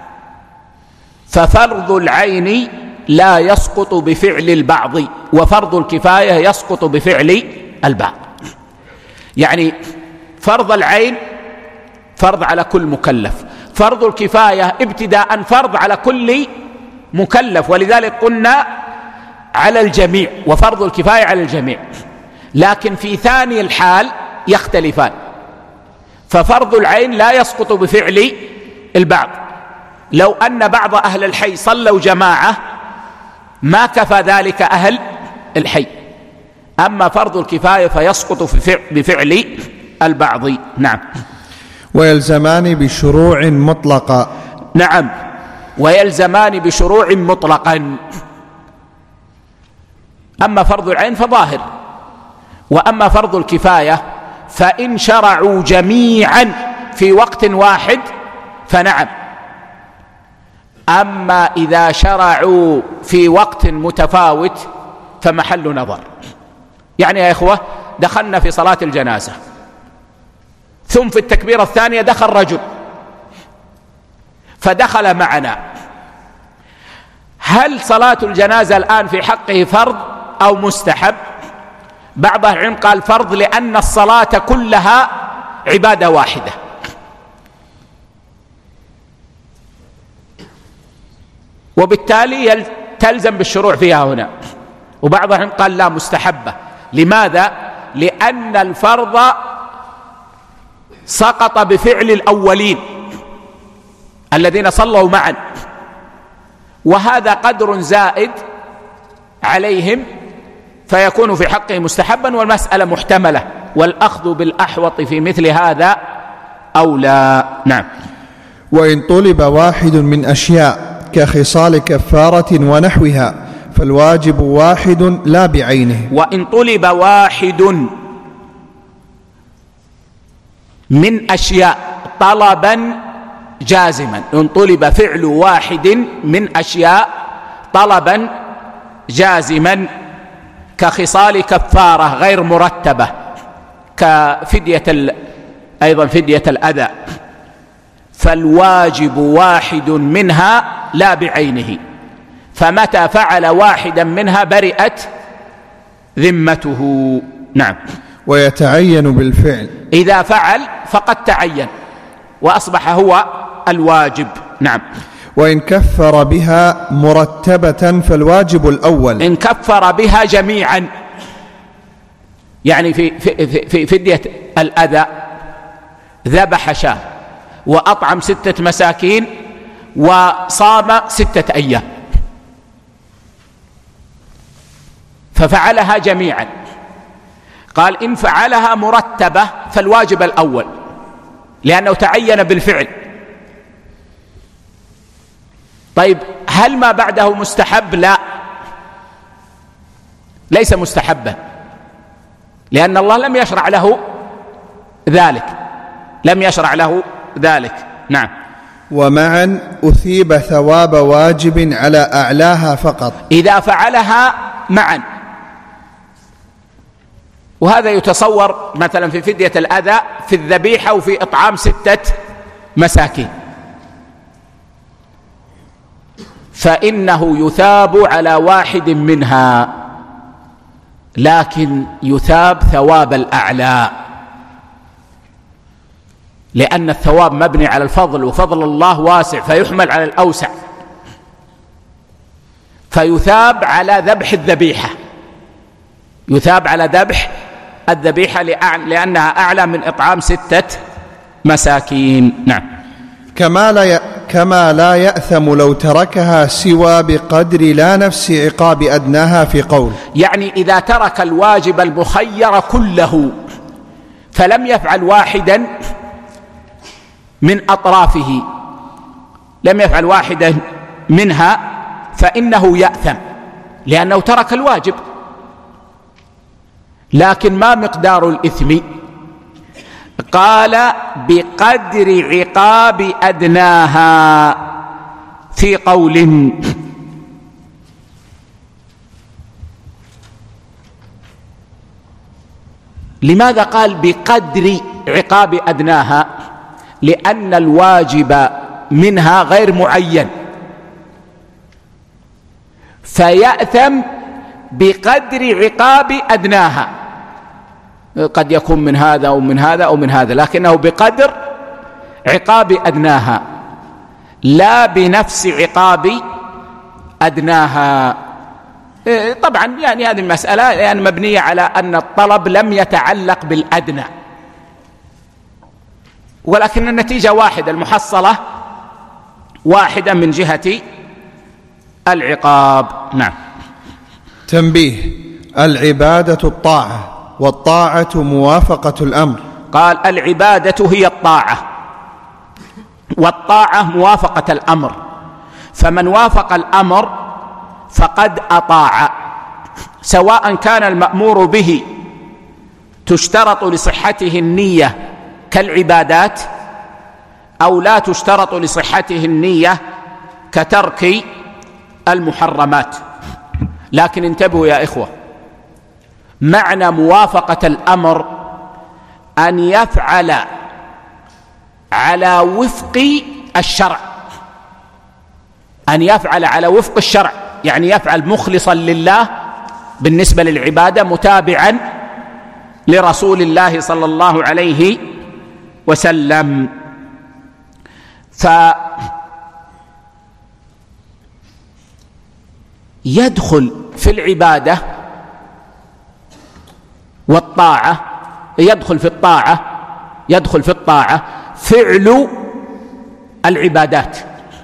ففرض العين لا يسقط بفعل البعض وفرض الكفاية يسقط بفعل البعض. يعني فرض العين فرض على كل مكلف، فرض الكفاية ابتداء فرض على كل مكلف، ولذلك قلنا على الجميع، وفرض الكفاية على الجميع، لكن في ثاني الحال يختلفان. ففرض العين لا يسقط بفعل البعض، لو أن بعض أهل الحي صلوا جماعة ما كفى ذلك أهل الحي، أما فرض الكفاية فيسقط بفعل البعض. نعم. ويلزمان بشروع مطلقة. نعم، ويلزمان بشروع مطلقا. أما فرض العين فظاهر، وأما فرض الكفاية فإن شرعوا جميعا في وقت واحد فنعم، أما إذا شرعوا في وقت متفاوت فمحل نظر. يعني يا إخوة دخلنا في صلاة الجنازة، ثم في التكبيرة الثانية دخل رجل فدخل معنا، هل صلاة الجنازة الآن في حقه فرض أو مستحب؟ بعض أهل العلم قال فرض، لأن الصلاة كلها عبادة واحدة، وبالتالي تلزم بالشروع فيها هنا. وبعض أهل العلم قال لا، مستحبة. لماذا؟ لأن الفرض سقط بفعل الأولين الذين صلوا معا، وهذا قدر زائد عليهم فيكون في حقه مستحبا، والمسألة محتملة، والأخذ بالأحوط في مثل هذا أولى. نعم. وإن طلب واحد من أشياء كخصال كفارة ونحوها فالواجب واحد لا بعينه. وإن طلب واحد من أشياء طلبا جازما، إن طلب فعل واحد من أشياء طلبا جازما كخصال كفارة غير مرتبة، كفدية أيضا فدية الأذى، فالواجب واحد منها لا بعينه، فمتى فعل واحدا منها برئت ذمته. نعم. ويتعين بالفعل، إذا فعل فقد تعين وأصبح هو الواجب. نعم. وإن كفر بها مرتبة فالواجب الأول. إن كفر بها جميعا، يعني في, في, في, في فدية الأذى ذبح شاة وأطعم ستة مساكين وصام ستة أيام، ففعلها جميعا، قال إن فعلها مرتبة فالواجب الأول لأنه تعين بالفعل. طيب هل ما بعده مستحب؟ لا، ليس مستحبا، لأن الله لم يشرع له ذلك، لم يشرع له ذلك. نعم. ومعا أثيب ثواب واجب على أعلاها فقط إذا فعلها معا، وهذا يتصور مثلا في فدية الأذى في الذبيحة وفي إطعام ستة مساكين، فإنه يثاب على واحد منها، لكن يثاب ثواب الأعلى، لأن الثواب مبني على الفضل، وفضل الله واسع فيحمل على الأوسع، فيثاب على ذبح الذبيحة، يثاب على ذبح الذبيحة لأنها أعلى من إطعام ستة مساكين. نعم. كما لا ي... كما لا يأثم لو تركها سوى بقدر لا نفس عقاب أدناها في قول، يعني إذا ترك الواجب المخير كله فلم يفعل واحدا من أطرافه، لم يفعل واحدا منها، فإنه يأثم لأنه ترك الواجب. لكن ما مقدار الإثم؟ قال بقدر عقاب أدناها في قول. لماذا قال بقدر عقاب أدناها؟ لأن الواجب منها غير معين، فيأثم بقدر عقاب أدناها، قد يكون من هذا أو من هذا أو من هذا، لكنه بقدر عقاب أدناها لا بنفس عقاب أدناها. طبعا يعني هذه المسألة يعني مبنية على أن الطلب لم يتعلق بالأدنى، ولكن النتيجة واحدة، المحصلة واحدة من جهة العقاب. نعم. تنبيه: العبادة الطاعة، والطاعة موافقة الأمر. قال العبادة هي الطاعة، والطاعة موافقة الأمر، فمن وافق الأمر فقد أطاع، سواء كان المأمور به تشترط لصحته النية كالعبادات أو لا تشترط لصحته النية كترك المحرمات. لكن انتبهوا يا إخوة، معنى موافقة الأمر أن يفعل على وفق الشرع، أن يفعل على وفق الشرع، يعني يفعل مخلصا لله بالنسبة للعبادة، متابعا لرسول الله صلى الله عليه وسلم. فيدخل في العبادة والطاعة، يدخل في الطاعة يدخل في الطاعة فعل العبادات،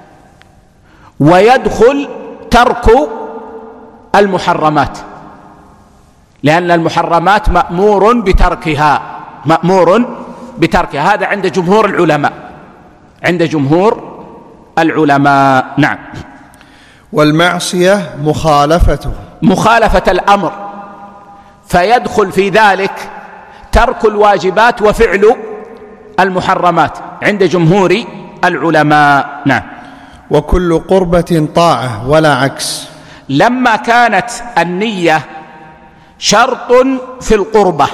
ويدخل ترك المحرمات، لأن المحرمات مأمور بتركها مأمور بتركها هذا عند جمهور العلماء عند جمهور العلماء نعم. والمعصية مخالفته مخالفة الأمر، فيدخل في ذلك ترك الواجبات وفعل المحرمات عند جمهور العلماء نعم. وكل قربة طاعة ولا عكس. لما كانت النية شرط في القربة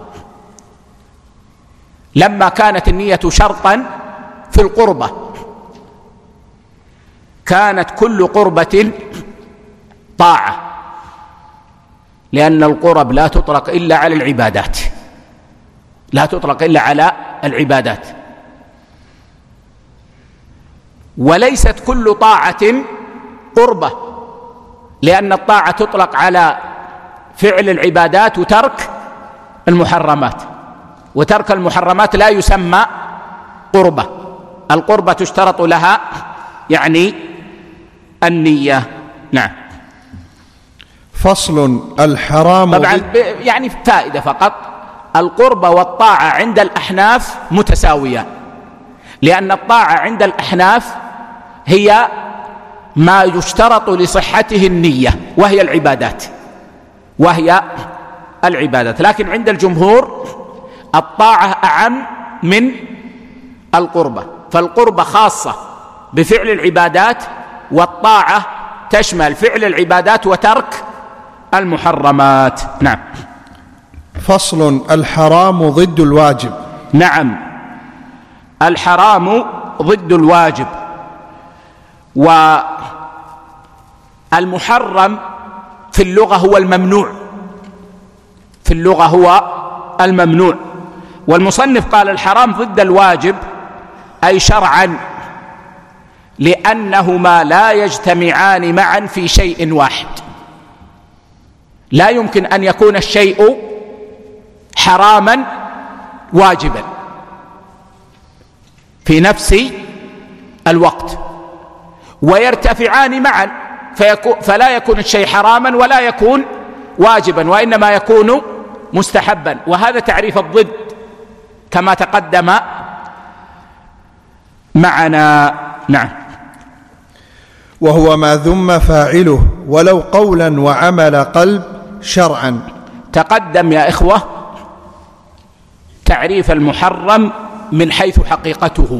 لما كانت النية شرطا في القربة كانت كل قربة طاعة، لأن القرب لا تطلق إلا على العبادات لا تطلق إلا على العبادات وليست كل طاعة قربة، لأن الطاعة تطلق على فعل العبادات وترك المحرمات، وترك المحرمات لا يسمى قربة. القربة تشترط لها يعني النية نعم. فصل. الحرام طبعا يعني فائدة فقط، القربة والطاعة عند الأحناف متساوية، لأن الطاعة عند الأحناف هي ما يشترط لصحته النية وهي العبادات وهي العبادات لكن عند الجمهور الطاعة أعم من القربة، فالقربة خاصة بفعل العبادات، والطاعة تشمل فعل العبادات وترك المحرمات نعم. فصل. الحرام ضد الواجب. نعم، الحرام ضد الواجب، والمحرم في اللغة هو الممنوع في اللغة هو الممنوع والمصنف قال الحرام ضد الواجب أي شرعا، لأنهما لا يجتمعان معا في شيء واحد. لا يمكن أن يكون الشيء حراما واجبا في نفس الوقت، ويرتفعان معا، فلا يكون الشيء حراما ولا يكون واجبا، وإنما يكون مستحبا، وهذا تعريف الضد كما تقدم معنا نعم. وهو ما ذم فاعله ولو قولا وعمل قلب شرعا. تقدم يا إخوة تعريف المحرم من حيث حقيقته،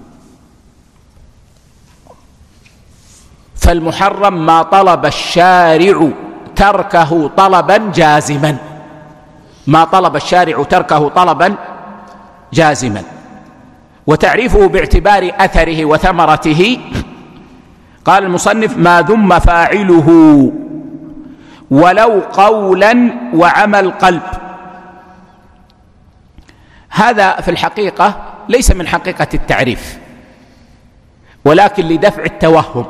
فالمحرم ما طلب الشارع تركه طلبا جازما ما طلب الشارع تركه طلبا جازما وتعريفه باعتبار أثره وثمرته. قال المصنف ما ذم فاعله ولو قولا وعمل قلب. هذا في الحقيقة ليس من حقيقة التعريف، ولكن لدفع التوهم.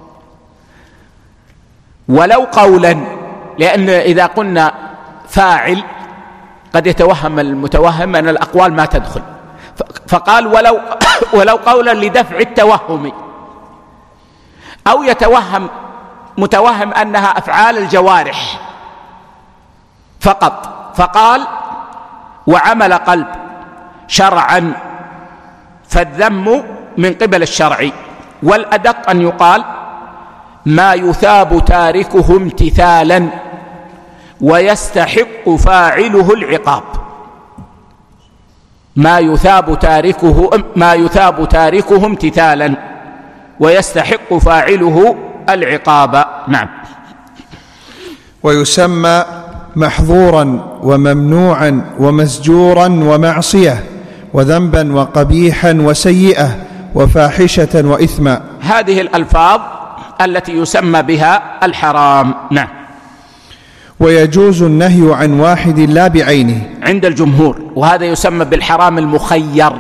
ولو قولا، لأن إذا قلنا فاعل قد يتوهم المتوهم أن الأقوال ما تدخل، فقال ولو, ولو قولا لدفع التوهم، أو يتوهم متوهم أنها أفعال الجوارح فقط، فقال وعمل قلب شرعا، فالذم من قبل الشرع. والأدق أن يقال ما يثاب تاركه امتثالا ويستحق فاعله العقاب. ما يثاب تاركه ما يثاب تاركه امتثالا ويستحق فاعله العقاب نعم. ويسمى محظورا وممنوعا ومزجورا ومعصية وذنبا وقبيحا وسيئة وفاحشة وإثما. هذه الألفاظ التي يسمى بها الحرام. نعم. ويجوز النهي عن واحد لا بعينه عند الجمهور، وهذا يسمى بالحرام المخير.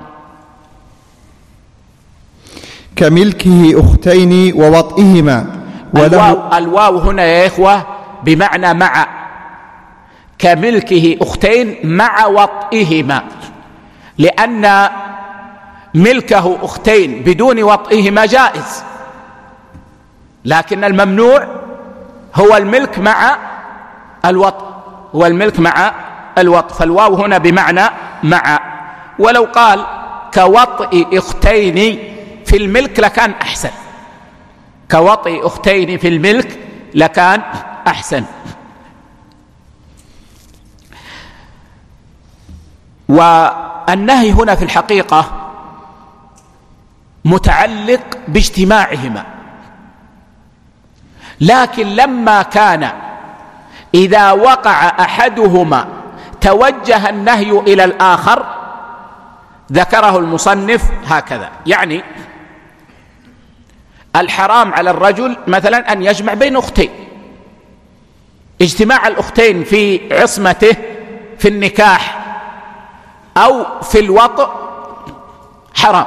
كملكه أختين ووطئهما. الواو, الواو هنا يا إخوة بمعنى مع، كملكه أختين مع وطئهما، لأن ملكه أختين بدون وطئهما جائز، لكن الممنوع هو الملك مع الوطء، هو الملك مع الوطء، فالواو هنا بمعنى مع. ولو قال كوطئ أختين في الملك لكان أحسن، كوطئ أختين في الملك لكان أحسن. والنهي هنا في الحقيقة متعلق باجتماعهما، لكن لما كان إذا وقع أحدهما توجه النهي إلى الآخر ذكره المصنف هكذا. يعني الحرام على الرجل مثلا أن يجمع بين أختين، اجتماع الأختين في عصمته في النكاح أو في الوطء حرام،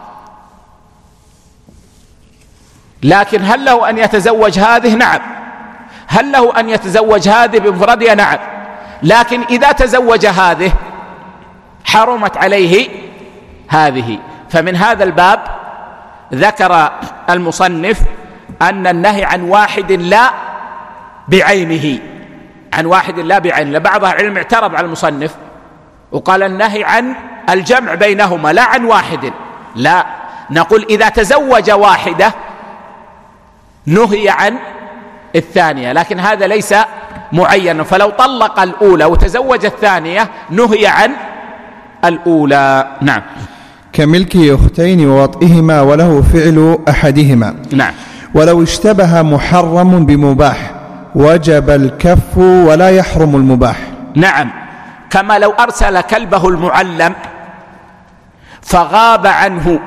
لكن هل له أن يتزوج هذه؟ نعم. هل له أن يتزوج هذه بمفردها؟ نعم. لكن إذا تزوج هذه حرمت عليه هذه. فمن هذا الباب ذكر المصنف أن النهي عن واحد لا بعينه، عن واحد لا بعينه. بعض العلم اعترض على المصنف وقال النهي عن الجمع بينهما لا عن واحد، لا، نقول إذا تزوج واحدة نهي عن الثانية، لكن هذا ليس معينا، فلو طلق الأولى وتزوج الثانية نهي عن الأولى. نعم. كملك أختين ووطئهما وله فعل أحدهما. نعم. ولو اشتبه محرم بمباح وجب الكف ولا يحرم المباح. نعم، كما لو أرسل كلبه المعلم فغاب عنه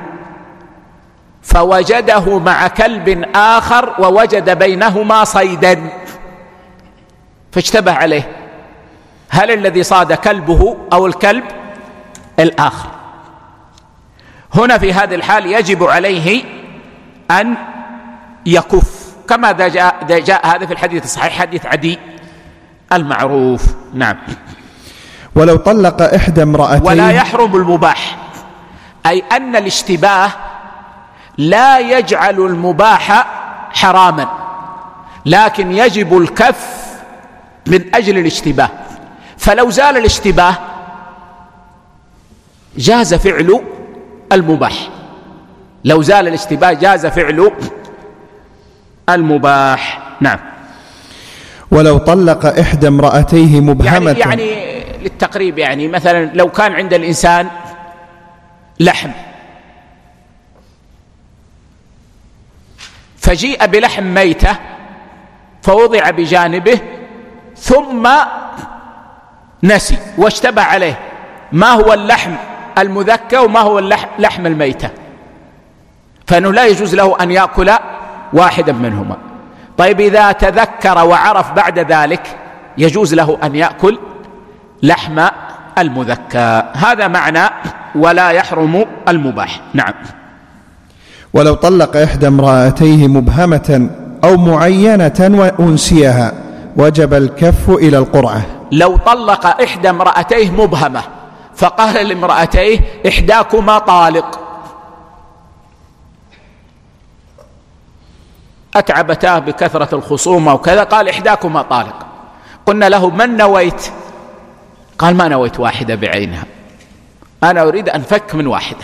فوجده مع كلب آخر ووجد بينهما صيدا فاشتبه عليه، هل الذي صاد كلبه أو الكلب الآخر؟ هنا في هذه الحال يجب عليه أن يكف، كما جاء, جاء هذا في الحديث الصحيح حديث عدي المعروف. نعم. ولو طلق إحدى امرأتين. ولا يحرم المباح، أي أن الاشتباه لا يجعل المباح حراما، لكن يجب الكف من أجل الاشتباه. فلو زال الاشتباه جاز فعل المباح، لو زال الاشتباه جاز فعل المباح. نعم. ولو طلق إحدى امرأتيه مبهمة، يعني, يعني للتقريب، يعني مثلا لو كان عند الإنسان لحم فجيء بلحم ميتة فوضع بجانبه ثم نسي واشتبه عليه ما هو اللحم المذكى وما هو اللحم الميتة، فإنه لا يجوز له أن يأكل واحدا منهما. طيب إذا تذكر وعرف بعد ذلك يجوز له أن يأكل لحم المذكى. هذا معنى ولا يحرم المباح. نعم. ولو طلق إحدى امرأتيه مبهمة أو معينة وأنسيها وجب الكف إلى القرعة. لو طلق إحدى امرأتيه مبهمة فقال لامرأتيه إحداكما طالق، أتعبتاه بكثرة الخصومة وكذا، قال إحداكما طالق، قلنا له من نويت؟ قال ما نويت واحدة بعينها، أنا أريد أن فك من واحدة.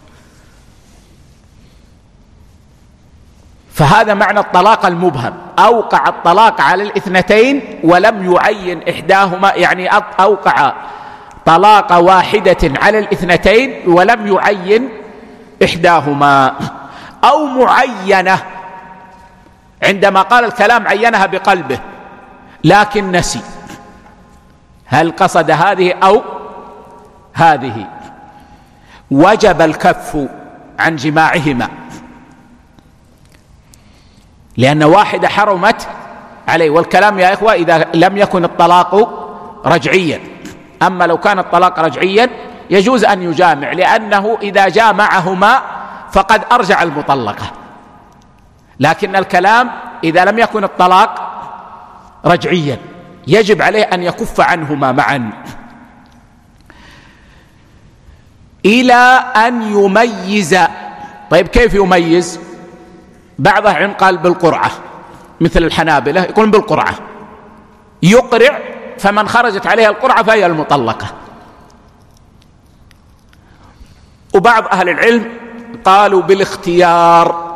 فهذا معنى الطلاق المبهم، أوقع الطلاق على الاثنتين ولم يعين إحداهما، يعني أوقع طلاق واحدة على الاثنتين ولم يعين إحداهما. أو معينة، عندما قال الكلام عينها بقلبه لكن نسي هل قصد هذه أو هذه، وجب الكف عن جماعهما. لأن واحدة حرمت عليه. والكلام يا إخوة إذا لم يكن الطلاق رجعيا، أما لو كان الطلاق رجعيا يجوز أن يجامع، لأنه إذا جامعهما فقد أرجع المطلقة. لكن الكلام إذا لم يكن الطلاق رجعيا يجب عليه أن يكف عنهما معا إلى أن يميز. طيب كيف يميز؟ بعضهم قال بالقرعة، مثل الحنابلة يقولون بالقرعة، يقرع فمن خرجت عليها القرعة فهي المطلقة. وبعض أهل العلم قالوا بالاختيار،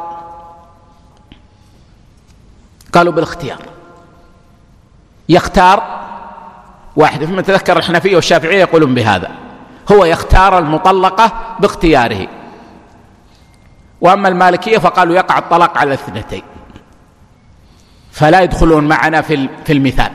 قالوا بالاختيار، يختار واحد. فيما تذكر الحنفية والشافعية يقولون بهذا، هو يختار المطلقة باختياره. وأما المالكية فقالوا يقع الطلاق على الاثنتين، فلا يدخلون معنا في في المثال.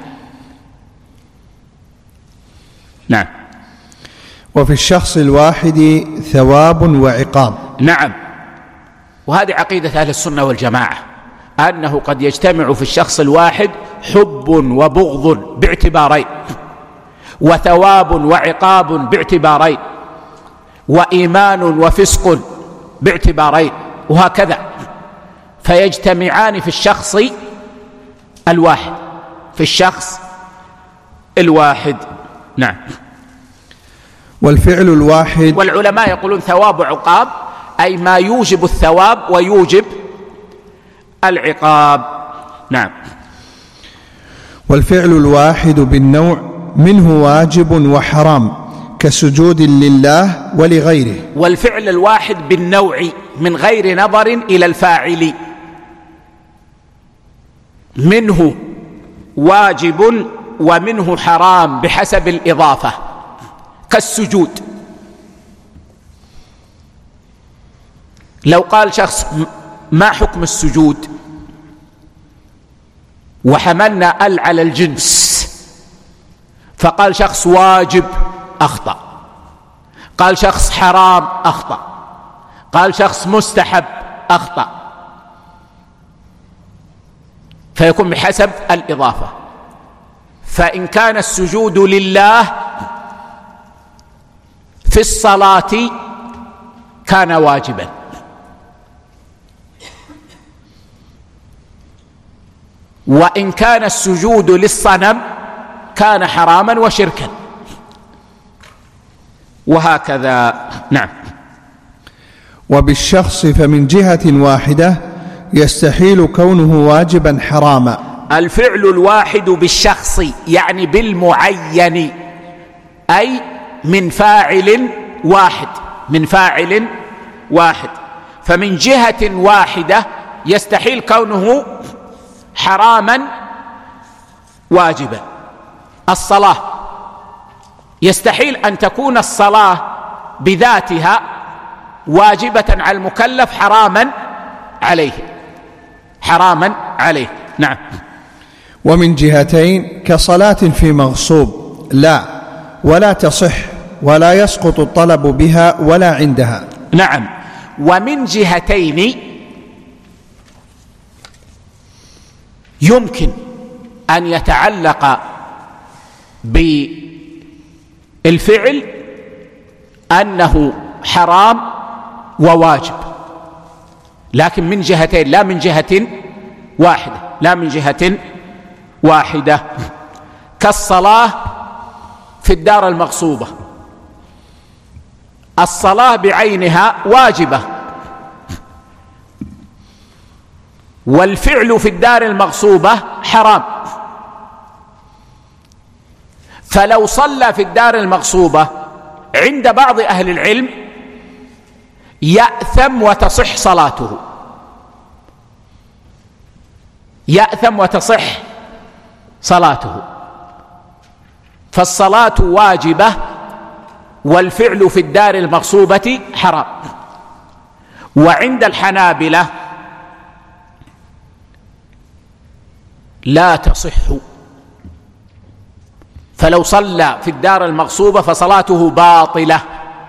نعم. وفي الشخص الواحد ثواب وعقاب. نعم، وهذه عقيدة أهل السنة والجماعة، أنه قد يجتمع في الشخص الواحد حب وبغض باعتبارين، وثواب وعقاب باعتبارين، وإيمان وفسق باعتبارين، وهكذا، فيجتمعان في الشخص الواحد، في الشخص الواحد. نعم. والفعل الواحد، والعلماء يقولون ثواب وعقاب، أي ما يوجب الثواب ويوجب العقاب. نعم. والفعل الواحد بالنوع منه واجب وحرام كسجود لله ولغيره. والفعل الواحد بالنوع من غير نظر إلى الفاعل، منه واجب ومنه حرام بحسب الإضافة، كالسجود. لو قال شخص ما حكم السجود وحملنا ال على الجنس، فقال شخص واجب أخطأ، قال شخص حرام أخطأ، قال شخص مستحب أخطأ، فيكون بحسب الإضافة. فإن كان السجود لله في الصلاة كان واجبا، وإن كان السجود للصنم كان حراما وشركا، وهكذا. نعم. وبالشخص فمن جهة واحدة يستحيل كونه واجبا حراما. الفعل الواحد بالشخص يعني بالمعين، أي من فاعل واحد، من فاعل واحد، فمن جهة واحدة يستحيل كونه حراما واجبا. الصلاة يستحيل أن تكون الصلاة بذاتها واجبة على المكلف حراما عليه، حراما عليه. نعم. ومن جهتين كصلاة في مغصوب لا ولا تصح ولا يسقط الطلب بها ولا عندها. نعم. ومن جهتين يمكن أن يتعلق بالفعل أنه حرام وواجب، لكن من جهتين لا من جهة واحدة، لا من جهة واحدة، كالصلاة في الدار المغصوبة. الصلاة بعينها واجبة، والفعل في الدار المغصوبة حرام، فلو صلى في الدار المغصوبة عند بعض أهل العلم يأثم وتصح صلاته، يأثم وتصح صلاته، فالصلاة واجبة والفعل في الدار المغصوبة حرام. وعند الحنابلة لا تصح، فلو صلى في الدار المغصوبة فصلاته باطلة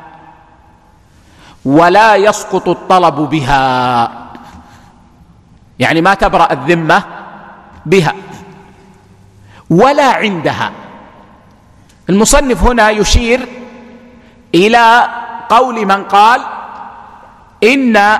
ولا يسقط الطلب بها، يعني ما تبرأ الذمة بها ولا عندها. المصنف هنا يشير إلى قول من قال إن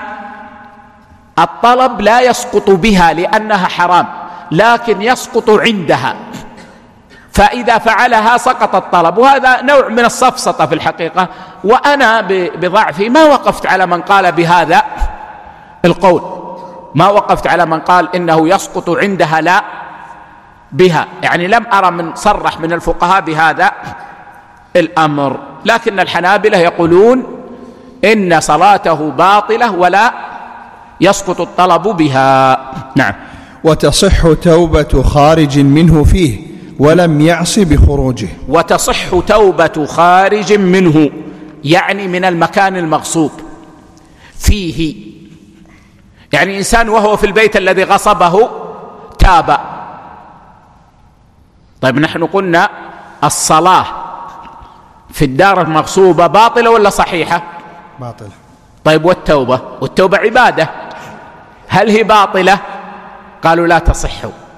الطلب لا يسقط بها لأنها حرام، لكن يسقط عندها، فإذا فعلها سقط الطلب. وهذا نوع من السفسطة في الحقيقة، وأنا بضعفي ما وقفت على من قال بهذا القول، ما وقفت على من قال إنه يسقط عندها لا بها، يعني لم أرى من صرح من الفقهاء بهذا الأمر. لكن الحنابلة يقولون إن صلاته باطلة ولا يسقط الطلب بها. نعم. وتصح توبة خارج منه فيه ولم يعص بخروجه. وتصح توبة خارج منه، يعني من المكان المغصوب فيه، يعني إنسان وهو في البيت الذي غصبه تاب. طيب نحن قلنا الصلاة في الدار المغصوبة باطلة ولا صحيحة؟ باطلة. طيب والتوبة؟ والتوبة عبادة، هل هي باطلة؟ قالوا لا تصح،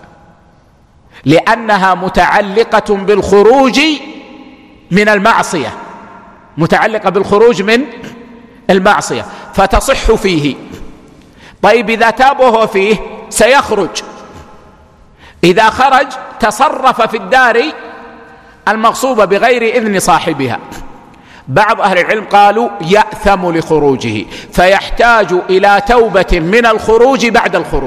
لأنها متعلقة بالخروج من المعصية، متعلقة بالخروج من المعصية فتصح فيه. طيب إذا تاب وهو فيه سيخرج، إذا خرج تصرف في الدار المغصوبة بغير إذن صاحبها. بعض أهل العلم قالوا يأثم لخروجه، فيحتاج إلى توبة من الخروج بعد الخروج،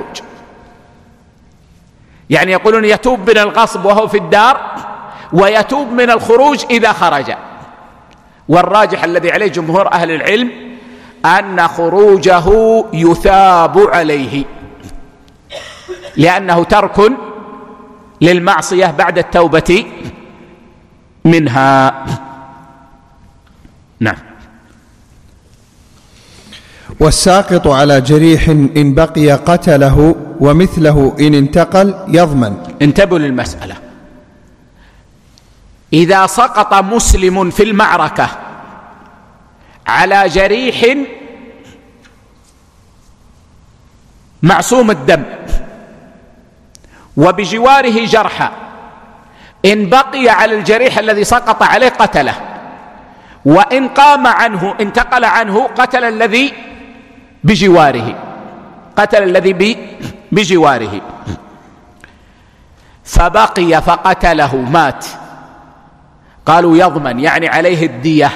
يعني يقولون يتوب من الغصب وهو في الدار، ويتوب من الخروج إذا خرج. والراجح الذي عليه جمهور أهل العلم أن خروجه يثاب عليه، لأنه ترك للمعصية بعد التوبة منها. نعم. والساقط على جريح إن بقي قتله، ومثله إن انتقل يضمن. انتبهوا للمسألة، إذا سقط مسلم في المعركة على جريح معصوم الدم وبجواره جرحى، إن بقي على الجريح الذي سقط عليه قتله، وإن قام عنه انتقل عنه قتل الذي بجواره، قتل الذي بجواره، فبقي فقتله مات، قالوا يضمن، يعني عليه الدية،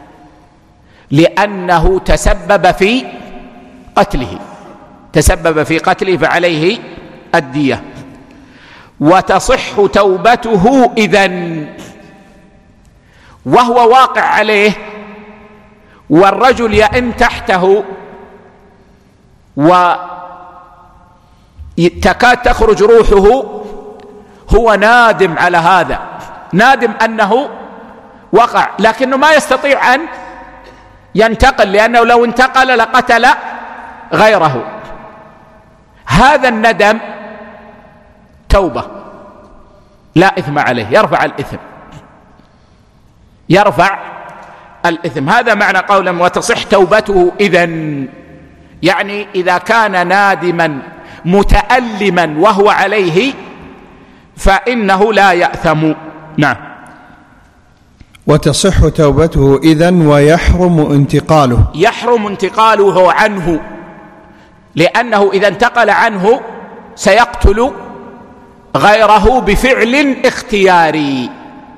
لأنه تسبب في قتله، تسبب في قتله فعليه الدية. وتصح توبته إذن وهو واقع عليه، والرجل يئن تحته وتكاد تخرج روحه، هو نادم على هذا، نادم أنه وقع، لكنه ما يستطيع أن ينتقل، لأنه لو انتقل لقتل غيره. هذا الندم توبة لا إثم عليه، يرفع الإثم، يرفع الإثم. هذا معنى قولا وتصح توبته إذن، يعني إذا كان نادما متألما وهو عليه فإنه لا يأثم. نعم. وتصح توبته إذن ويحرم انتقاله. يحرم انتقاله عنه، لأنه إذا انتقل عنه سيقتل غيره بفعل اختياري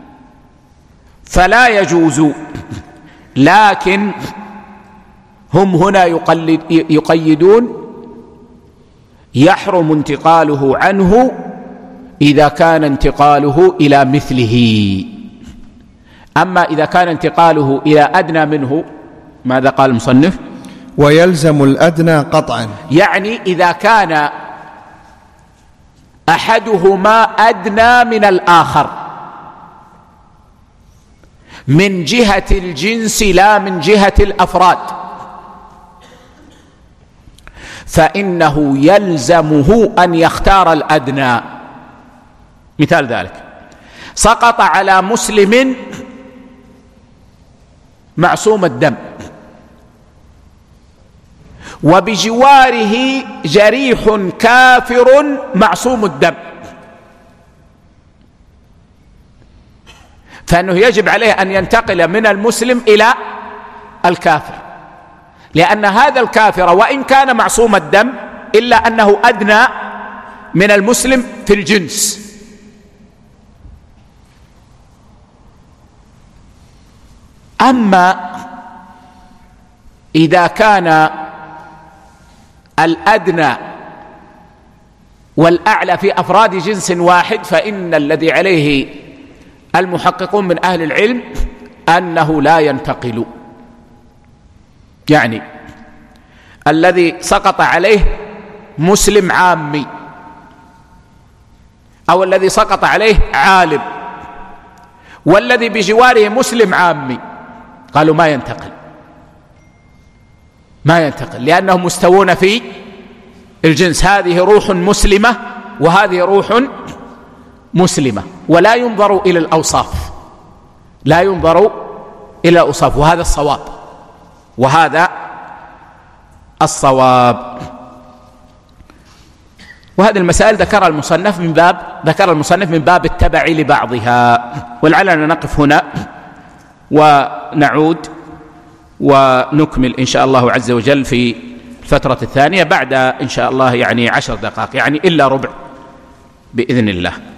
فلا يجوز. لكن هم هنا يقلد يقيدون يحرم انتقاله عنه إذا كان انتقاله إلى مثله. أما إذا كان انتقاله إلى أدنى منه، ماذا قال المصنف؟ ويلزم الأدنى قطعا، يعني إذا كان أحدهما أدنى من الآخر من جهة الجنس لا من جهة الأفراد، فإنه يلزمه أن يختار الأدنى. مثال ذلك: سقط على مسلم معصوم الدم، وبجواره جريح كافر معصوم الدم، فإنه يجب عليه أن ينتقل من المسلم إلى الكافر، لأن هذا الكافر وإن كان معصوم الدم إلا أنه أدنى من المسلم في الجنس. أما إذا كان الأدنى والأعلى في أفراد جنس واحد، فإن الذي عليه المحققون من أهل العلم أنه لا ينتقل. يعني الذي سقط عليه مسلم عامي أو الذي سقط عليه عالم والذي بجواره مسلم عامي، قالوا ما ينتقل ما ينتقل لأنهم مستوون في الجنس، هذه روح مسلمة وهذه روح مسلمة، ولا ينظر إلى الأوصاف، لا ينظر إلى الأوصاف، وهذا الصواب وهذا الصواب. وهذه المسائل ذكر المصنف من باب ذكر المصنف من باب التبع لبعضها، ولعلنا نقف هنا ونعود ونكمل إن شاء الله عز وجل في الفترة الثانية بعد إن شاء الله يعني عشر دقائق، يعني إلا ربع بإذن الله.